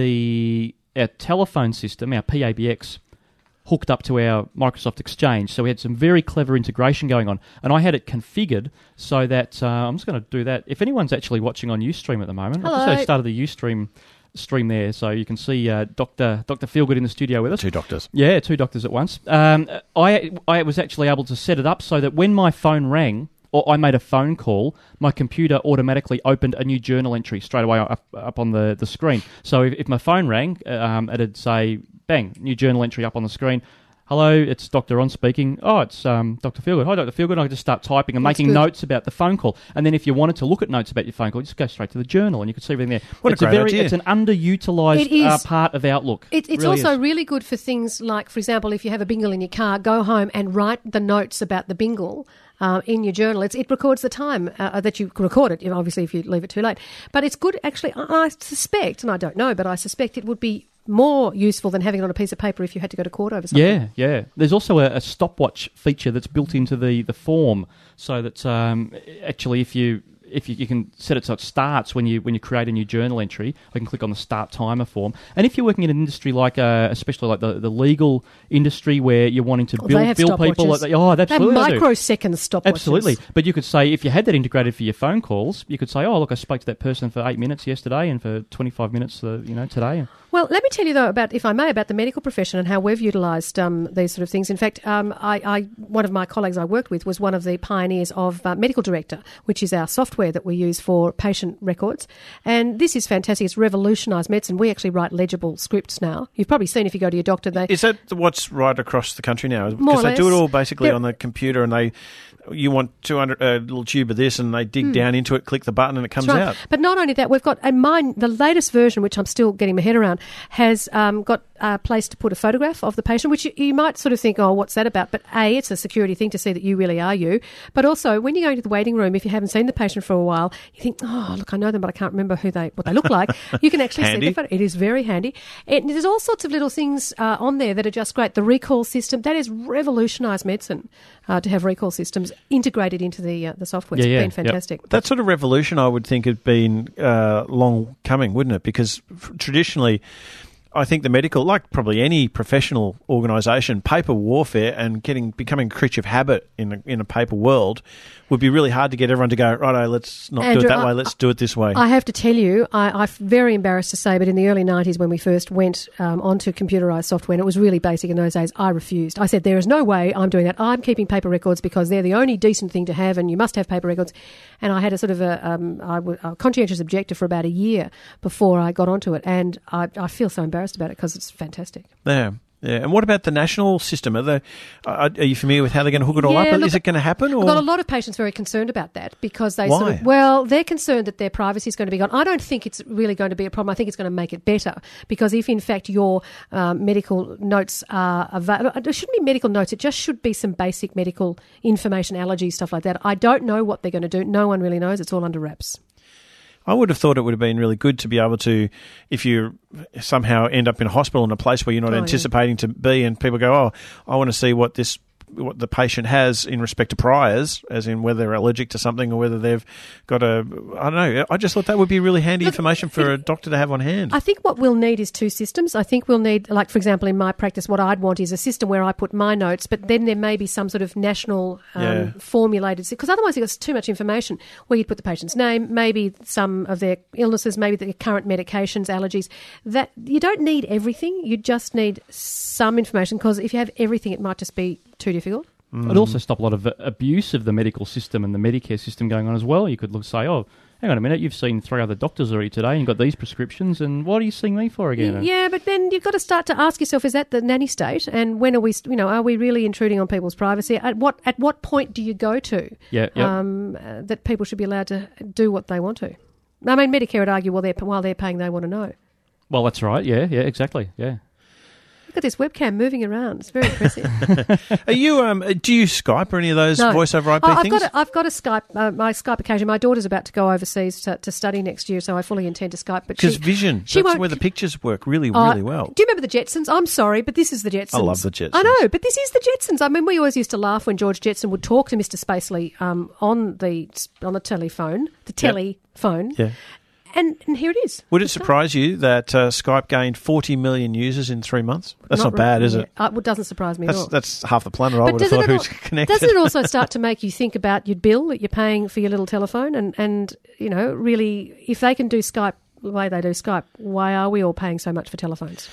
the our telephone system, our P A B X, hooked up to our Microsoft Exchange. So we had some very clever integration going on. And I had it configured so that, uh, I'm just going to do that. If anyone's actually watching on Ustream at the moment, I've Hello. also started the Ustream stream there, so you can see uh, Doctor Doctor Feelgood in the studio with us. Two doctors. Yeah, two doctors at once. Um, I I was actually able to set it up so that when my phone rang, or I made a phone call, my computer automatically opened a new journal entry straight away up, up on the, the screen. So if, if my phone rang, um, it'd say, bang, new journal entry up on the screen. Hello, it's Doctor Ron speaking. Oh, it's um, Doctor Feelgood. Hi, Doctor Feelgood. I could just start typing and That's making good. notes about the phone call. And then if you wanted to look at notes about your phone call, you just go straight to the journal and you can see everything there. What a it's great very, idea. It's an underutilised It is. uh, part of Outlook. It, it's Really also is. really good for things like, for example, if you have a bingle in your car, go home and write the notes about the bingle uh, in your journal. It's, it records the time uh, that you record it, you know, obviously if you leave it too late. But it's good, actually, I, I suspect, and I don't know, but I suspect it would be more useful than having it on a piece of paper if you had to go to court over something. Yeah, yeah. There's also a, a stopwatch feature that's built into the, the form, so that um, actually, if you if you, you can set it so it starts when you when you create a new journal entry, I can click on the start timer form. And if you're working in an industry like, uh, especially like the, the legal industry, where you're wanting to Oh, build they have bill people, stopwatches. like, oh, They have absolutely, they do. microsecond stopwatches. Absolutely. But you could say, if you had that integrated for your phone calls, you could say, oh, look, I spoke to that person for eight minutes yesterday and for twenty-five minutes, uh, you know, today. Well, let me tell you, though, about, if I may, about the medical profession and how we've utilised um, these sort of things. In fact, um, I, I, one of my colleagues I worked with was one of the pioneers of uh, Medical Director, which is our software that we use for patient records. And this is fantastic. It's revolutionised medicine. We actually write legible scripts now. You've probably seen if you go to your doctor, they... Is that what's right across the country now? More Because or they do it less. all basically They're- on the computer, and they, you want two hundred a little tube of this, and they dig Hmm. down into it, click the button, and it comes That's right. out. But not only that, we've got, and mine, the latest version, which I'm still getting my head around, has um, got a place to put a photograph of the patient, which you, you might sort of think, oh, what's that about? But A, it's a security thing to see that you really are you. But also, when you're going to the waiting room, if you haven't seen the patient for a while, you think, oh, look, I know them, but I can't remember who they, what they look like. You can actually see Handy. the photo. It is very handy. And there's all sorts of little things uh, on there that are just great. The recall system, that has revolutionised medicine, uh, to have recall systems integrated into the uh, the software. It's Yeah, yeah. been fantastic. That sort of revolution, I would think, had been uh, long coming, wouldn't it? Because f- traditionally, I think the medical, like probably any professional organisation, paper warfare and getting becoming a creature of habit in a, in a paper world would be really hard to get everyone to go, righto, let's not do Andrew, it that I- way, let's do it this way. I have to tell you, I, I'm very embarrassed to say, but in the early nineties when we first went um, onto computerised software, and it was really basic in those days, I refused. I said, there is no way I'm doing that. I'm keeping paper records because they're the only decent thing to have, and you must have paper records. And I had a sort of a, um, I w- a conscientious objector for about a year before I got onto it, and I, I feel so embarrassed about it because it's fantastic. Yeah. Yeah, and what about the national system? Are they? Are, are you familiar with how they're going to hook it all Yeah, up? look, Is it going to happen? Or? I've got a lot of patients very concerned about that because they Why? sort of, well, they're concerned that their privacy is going to be gone. I don't think it's really going to be a problem. I think it's going to make it better because if, in fact, your um, medical notes are available, it shouldn't be medical notes. It just should be some basic medical information, allergies, stuff like that. I don't know what they're going to do. No one really knows. It's all under wraps. I would have thought it would have been really good to be able to, if you somehow end up in a hospital in a place where you're not Oh, yeah. anticipating to be, and people go, oh, I want to see what this what the patient has in respect to priors, as in whether they're allergic to something or whether they've got a, I don't know. I just thought that would be really handy Look, information for a doctor to have on hand. I think what we'll need is two systems. I think we'll need, like, for example, in my practice, what I'd want is a system where I put my notes, but then there may be some sort of national um, yeah. formulated, because otherwise you've got too much information where you'd put the patient's name, maybe some of their illnesses, maybe their current medications, allergies. That you don't need everything. You just need some information, because if you have everything, it might just be too difficult. Mm. It'd also stop a lot of abuse of the medical system and the Medicare system going on as well. You could look say, oh, hang on a minute, you've seen three other doctors already today and you've got these prescriptions, and what are you seeing me for again? Yeah, but then you've got to start to ask yourself, is that the nanny state? And when are we, you know, are we really intruding on people's privacy? At what at what point do you go to yeah, yep. um, uh, that people should be allowed to do what they want to? I mean, Medicare would argue, well, they're, while they're paying, they want to know. Well, that's right, yeah, yeah, exactly, yeah. Look at this webcam moving around. It's very impressive. Are you? Um, do you Skype or any of those no. voice over I P oh, I've things? Got a, I've got a Skype. Uh, my Skype occasion. My daughter's about to go overseas to, to study next year, so I fully intend to Skype. But because she, Vision, she that's won't, where the pictures work really, uh, really well. Do you remember the Jetsons? I'm sorry, but this is the Jetsons. I love the Jetsons. I know, but this is the Jetsons. I mean, we always used to laugh when George Jetson would talk to Mister Spacely um, on the on the telephone, the telephone. Yeah. And, and here it is. Would it surprise you that uh, Skype gained forty million users in three months? That's not, not bad, is yeah. it? Uh, it doesn't surprise me that's, at all. That's half the planet, I but would have thought, who's al- connected. Doesn't it also start to make you think about your bill that you're paying for your little telephone? And, and, you know, really, if they can do Skype the way they do Skype, why are we all paying so much for telephones?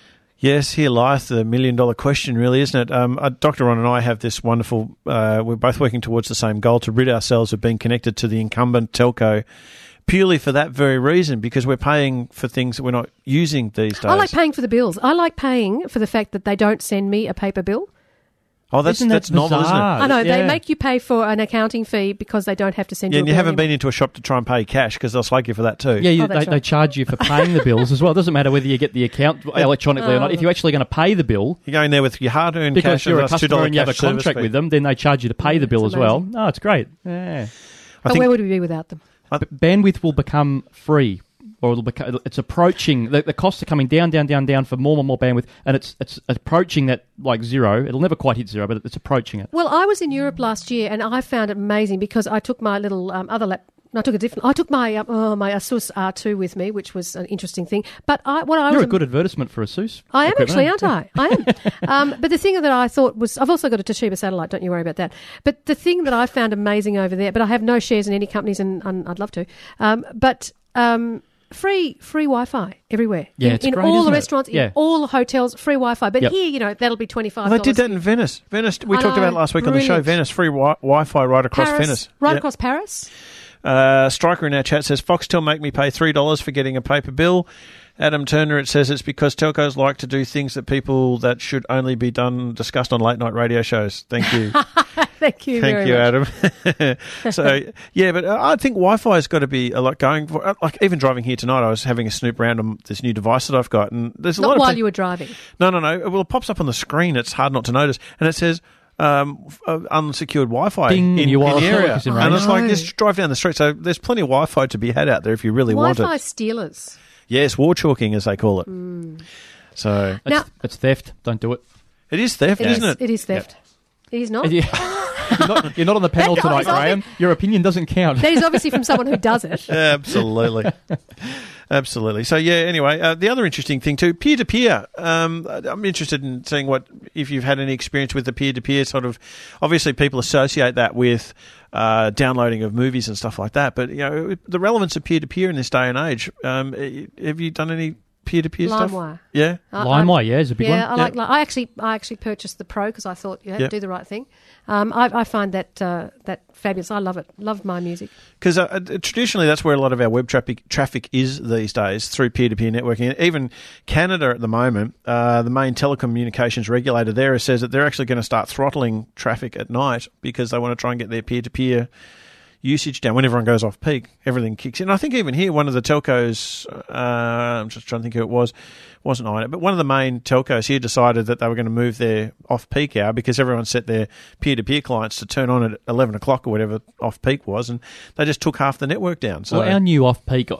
Yes, here lieth the million-dollar question, really, isn't it? Um, uh, Doctor Ron and I have this wonderful... Uh, we're both working towards the same goal, to rid ourselves of being connected to the incumbent telco, purely for that very reason, because we're paying for things that we're not using these days. I like paying for the bills. I like paying for the fact that they don't send me a paper bill. Oh, that's isn't that's that novel, isn't it? I know, yeah. they make you pay for an accounting fee because they don't have to send yeah, you a and bill you haven't anymore. been into a shop to try and pay cash, because they'll slag you for that too. Yeah, you, oh, they, right. they charge you for paying the bills as well. It doesn't matter whether you get the account electronically oh, or not. If you're actually going to pay the bill... You're going there with your hard-earned because cash. you're a and customer and you have a cash service contract fee. with them, then they charge you to pay the bill it's as well. amazing. Oh, it's great. Yeah. But where would we be without them? But bandwidth will become free, or it'll become, it's approaching, the, the costs are coming down, down, down, down for more and more bandwidth, and it's it's approaching that, like, zero. It'll never quite hit zero, but it's approaching it. Well, I was in Europe last year, and I found it amazing because I took my little um, other lap. I took a different. I took my um, oh, my Asus R two with me, which was an interesting thing. But I, what I you're was a good advertisement for Asus. I am equipment, actually, aren't I? I am. um, but the thing that I thought was, I've also got a Toshiba satellite. Don't you worry about that. But the thing that I found amazing over there, but I have no shares in any companies, and, and I'd love to. Um, but um, free free Wi-Fi everywhere. Yeah, in, it's in great, all isn't the it? restaurants, Yeah. in all the hotels, free Wi-Fi. But Yep. here, you know, that'll be twenty-five. Well, they did that in Venice. Venice. We I talked know, about it last week on the show. brilliant. Venice, free wi- Wi-Fi right across Paris, Venice. right Yeah. across Paris. Uh, Striker in our chat says, Foxtel make me pay three dollars for getting a paper bill. Adam Turner, it says it's because telcos like to do things that people that should only be done discussed on late night radio shows. Thank you. Thank you Thank very you, much. Adam. So, yeah, but I think Wi-Fi has got to be a lot going for. Like, even driving here tonight, I was having a snoop around on this new device that I've got, and there's a Not lot of while pe- you were driving. No, no, no. Well, it pops up on the screen. It's hard not to notice, and it says um, uh, unsecured Wi-Fi Ding, in, in your the Wi-Fi area, is in and it's like range. just drive down the street. So there's plenty of Wi-Fi to be had out there if you really want Wi-Fi it. stealers. Yes, war chalking as they call it. Mm. So It's, Now- it's theft. Don't do it. it is theft, It isn't is, it? it is theft. It is not. Yeah. you're, not, you're not on the panel That tonight, guy's on Graham. Your opinion doesn't count. That is obviously from someone who does it. Absolutely. Absolutely. So, yeah, anyway, uh, the other interesting thing too, peer-to-peer. Um, I'm interested in seeing what, if you've had any experience with the peer-to-peer sort of, obviously people associate that with uh, downloading of movies and stuff like that, but, you know, the relevance of peer-to-peer in this day and age, um, have you done any peer-to-peer stuff? LimeWire. Yeah? Uh, LimeWire, yeah, is a big yeah, one. I like. Li- I actually, I actually purchased the Pro because I thought you had Yeah. to do the right thing. Um, I, I find that uh, that fabulous. I love it. Love my music. Because uh, traditionally that's where a lot of our web traffic traffic is these days, through peer-to-peer networking. Even Canada at the moment, uh, the main telecommunications regulator there says that they're actually going to start throttling traffic at night because they want to try and get their peer-to-peer usage down. When everyone goes off peak, everything kicks in. I think even here, one of the telcos, uh, I'm just trying to think who it was, wasn't I, but one of the main telcos here decided that they were going to move their off-peak hour because everyone set their peer-to-peer clients to turn on at eleven o'clock or whatever off-peak was, and they just took half the network down. So Well, our new off-peak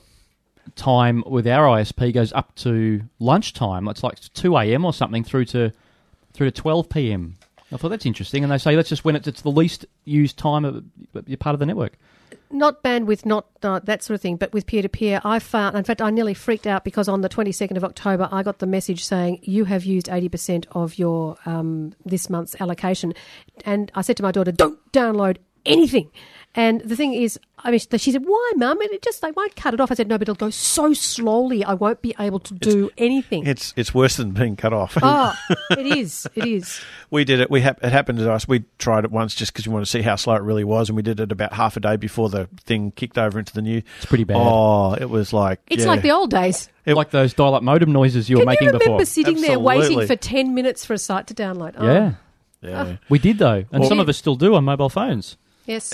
time with our I S P goes up to lunchtime. It's like two a.m. or something through to through to twelve p.m. I thought that's interesting. And they say that's just when it's, it's the least used time of you're part of the network. Not bandwidth, not uh, that sort of thing, but with peer-to-peer, I found, in fact, I nearly freaked out because on the twenty-second of October, I got the message saying, you have used eighty percent of your um, this month's allocation. And I said to my daughter, don't download anything. And the thing is, I mean, she said, why, Mum? It just, they won't cut it off. I said, no, but it'll go so slowly, I won't be able to do it's, anything. It's it's worse than being cut off. Oh, it is. It is. We did it. We ha- It happened to us. We tried it once just because we wanted to see how slow it really was, and we did it about half a day before the thing kicked over into the new. It's pretty bad. Oh, it was like... It's yeah. like the old days. It, like those dial-up modem noises you were Can making you remember before. sitting Absolutely. there waiting for ten minutes for a site to download? Oh. Yeah. Yeah. Oh. We did, though. And Well- some of us still do on mobile phones. Yes.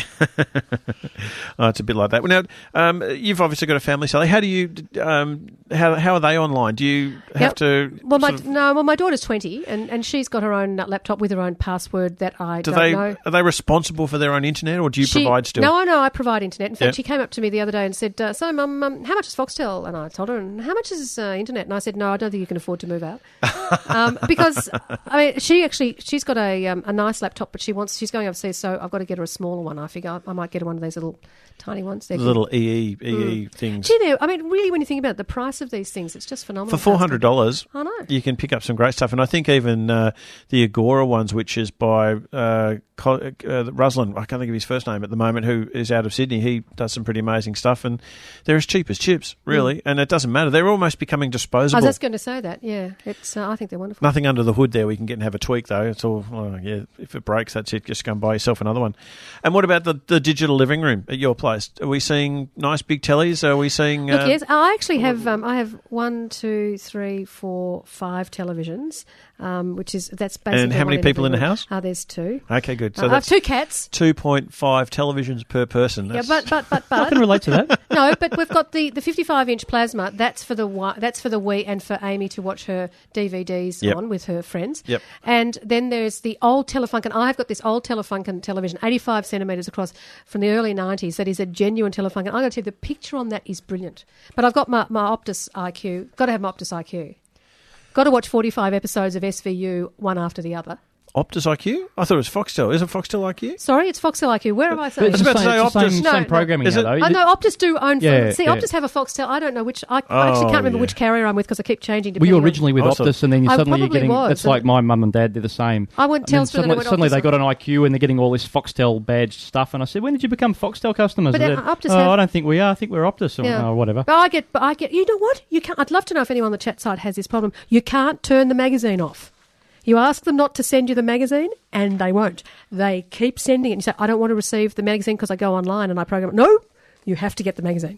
Oh, it's a bit like that. Well, now, um, you've obviously got a family, Sally. How do you, um, how how are they online? Do you have Yep. to? Well, my sort of- no. Well, my daughter's twenty, and, and she's got her own laptop with her own password that I do don't they know. are they responsible for their own internet, or do you She- provide still? No, I know I provide internet. In fact, Yep. she came up to me the other day and said, uh, "So, Mum, um, how much is Foxtel?" And I told her, "And how much is uh, internet?" And I said, "No, I don't think you can afford to move out," um, because I mean, she actually she's got a um, a nice laptop, but she wants she's going overseas, so I've got to get her a smaller one. I figure I, I might get her one of those little tiny ones. They're The good. little E E E E Mm. things. Gee, there. I mean, really, when you think about it, the price of these things, it's just phenomenal. For four hundred dollars, I know. you can pick up some great stuff, and I think even uh, the Agora ones, which is by uh, Co- uh, Ruslan, I can't think of his first name at the moment, who is out of Sydney. He does some pretty amazing stuff, and they're as cheap as chips, really, Mm. and it doesn't matter. They're almost becoming I disposable. was just going to say that. Yeah, it's. Uh, I think they're wonderful. Nothing under the hood there. We can get and have a tweak though. It's all oh, yeah. If it breaks, that's it. Just go and buy yourself another one. And what about the, the digital living room at your place? Are we seeing nice big tellies? Are we seeing? Look, uh, yes, I actually have. Um, I have one, two, three, four, five televisions, um, which is that's basically. And how one many in people in every the room. house? Uh, there's two. Okay, good. So Uh, I have that's two cats. Two point five televisions per person. Yeah, That's, but but but but I can relate to that. No, but we've got the, the fifty-five inch plasma. That's for the wi- that's for the Wii and for Amy to watch her D V Ds Yep. on with her friends. Yep. And then there's the old Telefunken. I've got this old Telefunken television, eighty-five centimetres across, from the early nineties. That is a genuine Telefunken. I got to tell you, the picture on that is brilliant. But I've got my, my Optus I Q. Got to have my Optus I Q. Got to watch forty-five episodes of S V U one after the other. Optus I Q? I thought it was Foxtel. Is it Foxtel I Q? Sorry, it's Foxtel I Q. Where am I saying? I was about to say It's the Optus. same, No, same no. programming Is now, it- though. I know Optus do own. Yeah, see, yeah. Optus have a Foxtel. I don't know which. I, I Oh, actually can't remember yeah. which carrier I'm with because I keep changing. Were you depending on- originally with Also- Optus, and then you I suddenly you're probably getting? was, It's like and- my mum and dad did the same. I went And then Telstra, then I suddenly, went suddenly Optus. they got an I Q, and they're getting all this Foxtel badge stuff. And I said, "When did you become Foxtel customers?" But, And uh, they- Optus oh, have- I don't think we are. I think we're Optus, or, Yeah. or whatever. But I get, but I get. You know what? You can't. I'd love to know if anyone on the chat site has this problem. You can't turn the magazine off. You ask them not to send you the magazine, and they won't. They keep sending it. You say, "I don't want to receive the magazine because I go online and I program it." No, you have to get the magazine.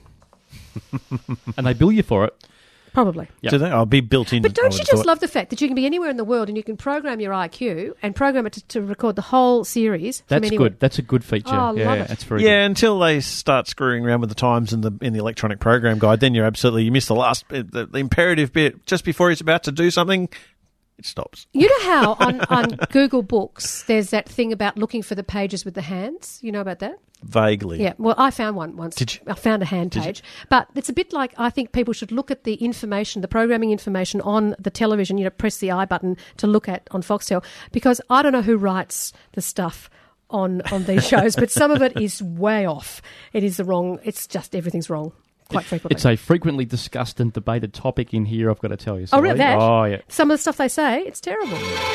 And they bill you for it. Probably. Yep. Do they? I'll be built in. But I don't would you have just thought. love the fact that you can be anywhere in the world and you can program your I Q and program it to, to record the whole series from That's anywhere? good. That's a good feature. Oh, I yeah, love it. that's very Yeah, good. until they start screwing around with the times in the in the electronic program guide, then you're absolutely you miss the last bit, the, the imperative bit just before he's about to do something. It stops. You know how on, on Google Books there's that thing about looking for the pages with the hands? You know about that? Vaguely. Yeah, well, I found one once. Did you? I found a hand Did you? page. But it's a bit like I think people should look at the information, the programming information on the television, you know, press the I button to look at on Foxtel, because I don't know who writes the stuff on, on these shows, but some of it is way off. It is the wrong, it's just everything's wrong. Quite frequently. It's a frequently discussed and debated topic in here, I've got to tell you. Oh, really? Sally. That? Oh, yeah. Some of the stuff they say, it's terrible.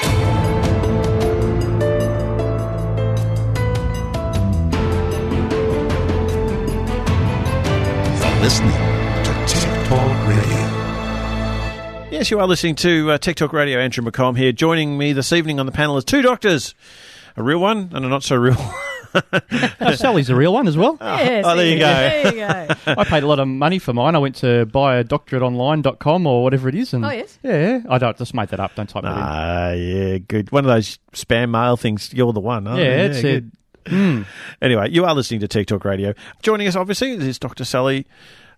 You're listening to Tech Talk Radio. Yes, you are listening to uh, Tech Talk Radio. Andrew McComb here. Joining me this evening on the panel is two doctors, a real one and a not so real one. Oh, Sally's a real one as well. Yes, oh, there you go. There you go. I paid a lot of money for mine. I went to buy a doctorate online dot com or whatever it is. And Oh, yes? Yeah, I don't just made that up. Don't type that in. Ah, yeah, good. One of those spam mail things. You're the one. Oh, Yeah, it's good. Mm. Anyway, you are listening to Tech Talk Radio. Joining us, obviously, is Doctor Sally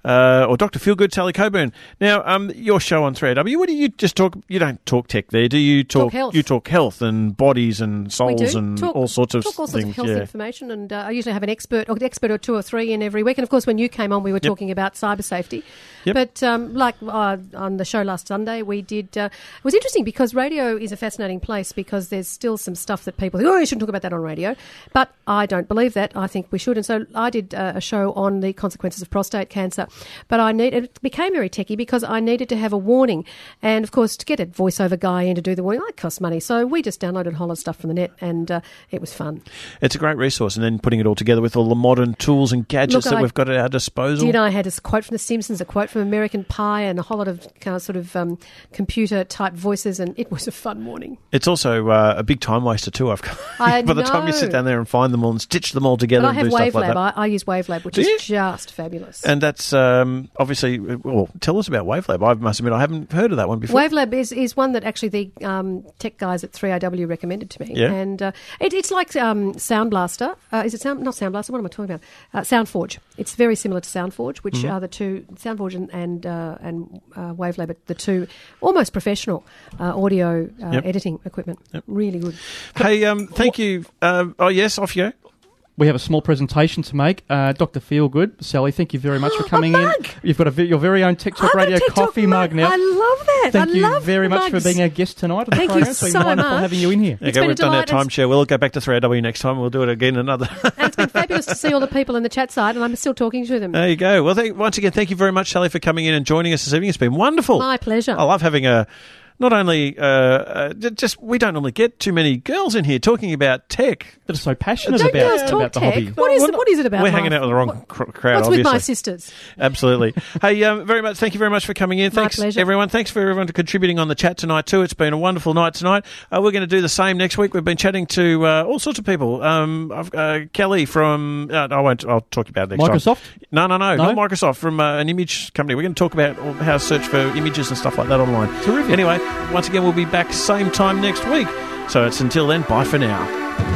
uh, or Doctor Feelgood, Sally Coburn. Now, um, your show on three A W, what do you just talk? You don't talk tech there, do you? Talk, Talk health. You talk health and bodies and souls we do. and talk, all sorts of talk all sorts things. of health yeah. information, and uh, I usually have an expert, or an expert or two or three in every week. And of course, when you came on, we were Yep. talking about cyber safety. Yep. But um, like uh, on the show last Sunday, we did. Uh, it was interesting because radio is a fascinating place because there's still some stuff that people think, oh, you shouldn't talk about that on radio. But I don't believe that. I think we should. And so I did uh, a show on the consequences of prostate cancer. But I need it became very techie because I needed to have a warning, and of course to get a voiceover guy in to do the warning, that costs money. So we just downloaded a whole lot of stuff from the net, and uh, it was fun. It's a great resource, and then putting it all together with all the modern tools and gadgets Look, that I we've got at our disposal. Did I had a quote from The Simpsons, a quote from American Pie, and a whole lot of kind of sort of um, computer-type voices, and it was a fun morning. It's also uh, a big time waster too. I've I by the time you know. sit down there and find them all and stitch them all together But I and have do stuff WaveLab. like that. I, I use WaveLab, which Do is you? just fabulous. And that's um, obviously, well, tell us about WaveLab. I must admit, I haven't heard of that one before. WaveLab is, is one that actually the um, tech guys at three A W recommended to me. Yeah. And uh, it, it's like um, Sound Blaster. Uh, is it Sound? Not Sound Blaster, what am I talking about? Uh, SoundForge. It's very similar to SoundForge, which Mhm. are the two, SoundForge and, and, uh, and uh, WaveLab, are the two almost professional uh, audio uh, Yep. editing equipment. Yep. Really good. Hey, um, thank you. Um, oh, yes, off you go. We have a small presentation to make. Uh, Doctor Feelgood, Sally, thank you very much for coming in. You've got a, your very own Tech Talk I've got a Radio Tech Talk coffee mug now. I love that. Thank I you love very much mugs. for being our guest tonight on the Thank you program. It's been so wonderful much. having you in here. Okay, been a we've done our delight. timeshare. We'll go back to three A W next time. We'll do it again another. And it's been fabulous to see all the people in the chat side, and I'm still talking to them. There you go. Well, thank, once again, thank you very much, Sally, for coming in and joining us this evening. It's been wonderful. My pleasure. I love having a. Not only, uh, uh, j- just we don't normally get too many girls in here talking about tech. That are so passionate Don't about, girls talk about the tech? hobby. What is, Well, it, what is it about? We're Mark? hanging out with the wrong What- cr- crowd, What's obviously. with my sisters? Absolutely. Hey, um, very much. Thank you very much for coming in. My Thanks, pleasure. everyone. Thanks for everyone contributing on the chat tonight too. It's been a wonderful night tonight. Uh, we're going to do the same next week. We've been chatting to uh, all sorts of people. Um, I've, uh, Kelly from. Uh, I won't. I'll talk about it next Microsoft? time. No, no, no, No? not Microsoft. From uh, an image company. We're going to talk about how to search for images and stuff like that online. Terrific. Anyway, once again, we'll be back same time next week. So it's until then. Bye for now.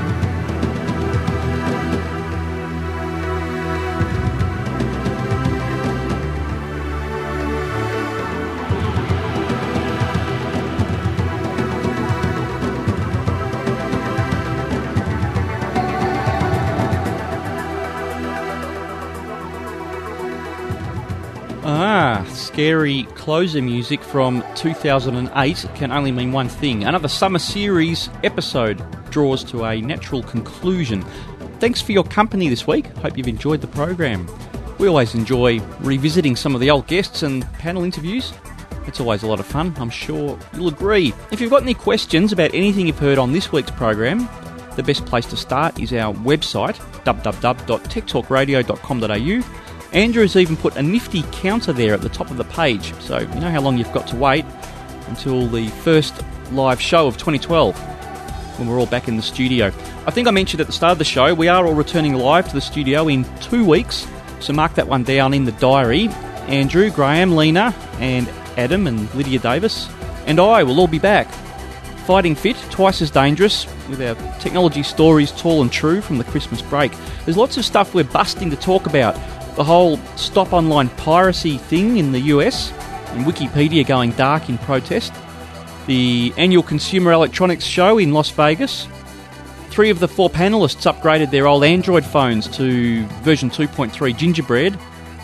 Ah, scary closer music from two thousand eight can only mean one thing. Another summer series episode draws to a natural conclusion. Thanks for your company this week. Hope you've enjoyed the program. We always enjoy revisiting some of the old guests and panel interviews. It's always a lot of fun, I'm sure you'll agree. If you've got any questions about anything you've heard on this week's program, the best place to start is our website, w w w dot tech talk radio dot com dot a u. Andrew has even put a nifty counter there at the top of the page, so you know how long you've got to wait until the first live show of twenty twelve, when we're all back in the studio. I think I mentioned at the start of the show, we are all returning live to the studio in two weeks, so mark that one down in the diary. Andrew, Graham, Lena, and Adam and Lydia Davis, and I will all be back. Fighting fit, twice as dangerous, with our technology stories tall and true from the Christmas break. There's lots of stuff we're busting to talk about. The whole stop online piracy thing in the U S, and Wikipedia going dark in protest. The annual Consumer Electronics Show in Las Vegas. Three of the four panellists upgraded their old Android phones to version two point three Gingerbread.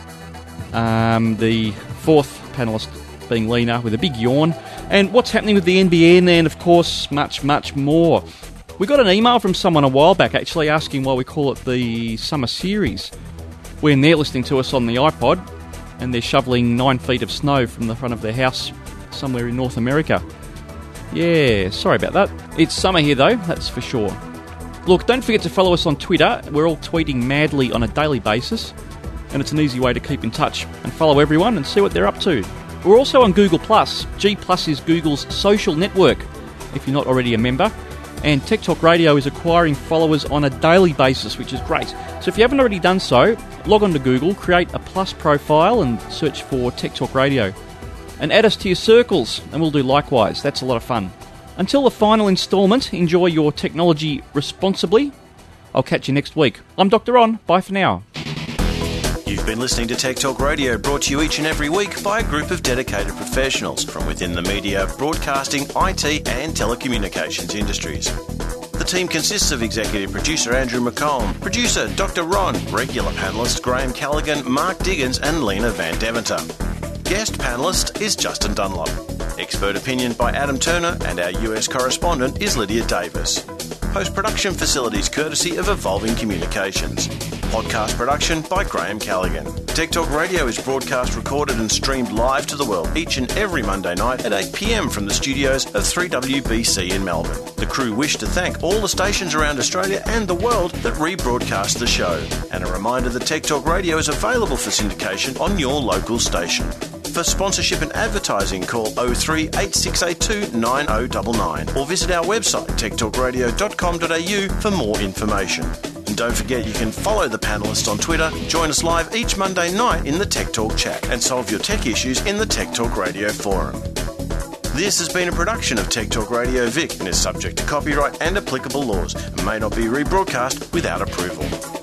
Um, the fourth panellist being Lena with a big yawn. And what's happening with the N B N, and of course much, much more. We got an email from someone a while back actually asking why we call it the Summer Series, when they're listening to us on the iPod and they're shoveling nine feet of snow from the front of their house somewhere in North America. Yeah, sorry about that. It's summer here though, that's for sure. Look, don't forget to follow us on Twitter. We're all tweeting madly on a daily basis, and it's an easy way to keep in touch and follow everyone and see what they're up to. We're also on Google plus. G plus is Google's social network, if you're not already a member. And Tech Talk Radio is acquiring followers on a daily basis, which is great. So if you haven't already done so, log on to Google, create a plus profile and search for Tech Talk Radio. And add us to your circles, and we'll do likewise. That's a lot of fun. Until the final instalment, enjoy your technology responsibly. I'll catch you next week. I'm Doctor On. Bye for now. You've been listening to Tech Talk Radio, brought to you each and every week by a group of dedicated professionals from within the media, broadcasting, I T and telecommunications industries. The team consists of executive producer Andrew McComb, producer Doctor Ron, regular panellist Graham Callaghan, Mark Diggins and Lena Van Deventer. Guest panellist is Justin Dunlop. Expert opinion by Adam Turner, and our U S correspondent is Lydia Davis. Post-production facilities courtesy of Evolving Communications. Podcast production by Graham Callaghan. Tech Talk Radio is broadcast, recorded and streamed live to the world each and every Monday night at eight p m from the studios of three W B C in Melbourne. The crew wish to thank all the stations around Australia and the world that rebroadcast the show. And a reminder that Tech Talk Radio is available for syndication on your local station. For sponsorship and advertising, call oh three eight six eight two nine oh nine nine or visit our website tech talk radio dot com dot a u for more information. And don't forget you can follow the panellists on Twitter, join us live each Monday night in the Tech Talk chat and solve your tech issues in the Tech Talk Radio forum. This has been a production of Tech Talk Radio Vic and is subject to copyright and applicable laws and may not be rebroadcast without approval.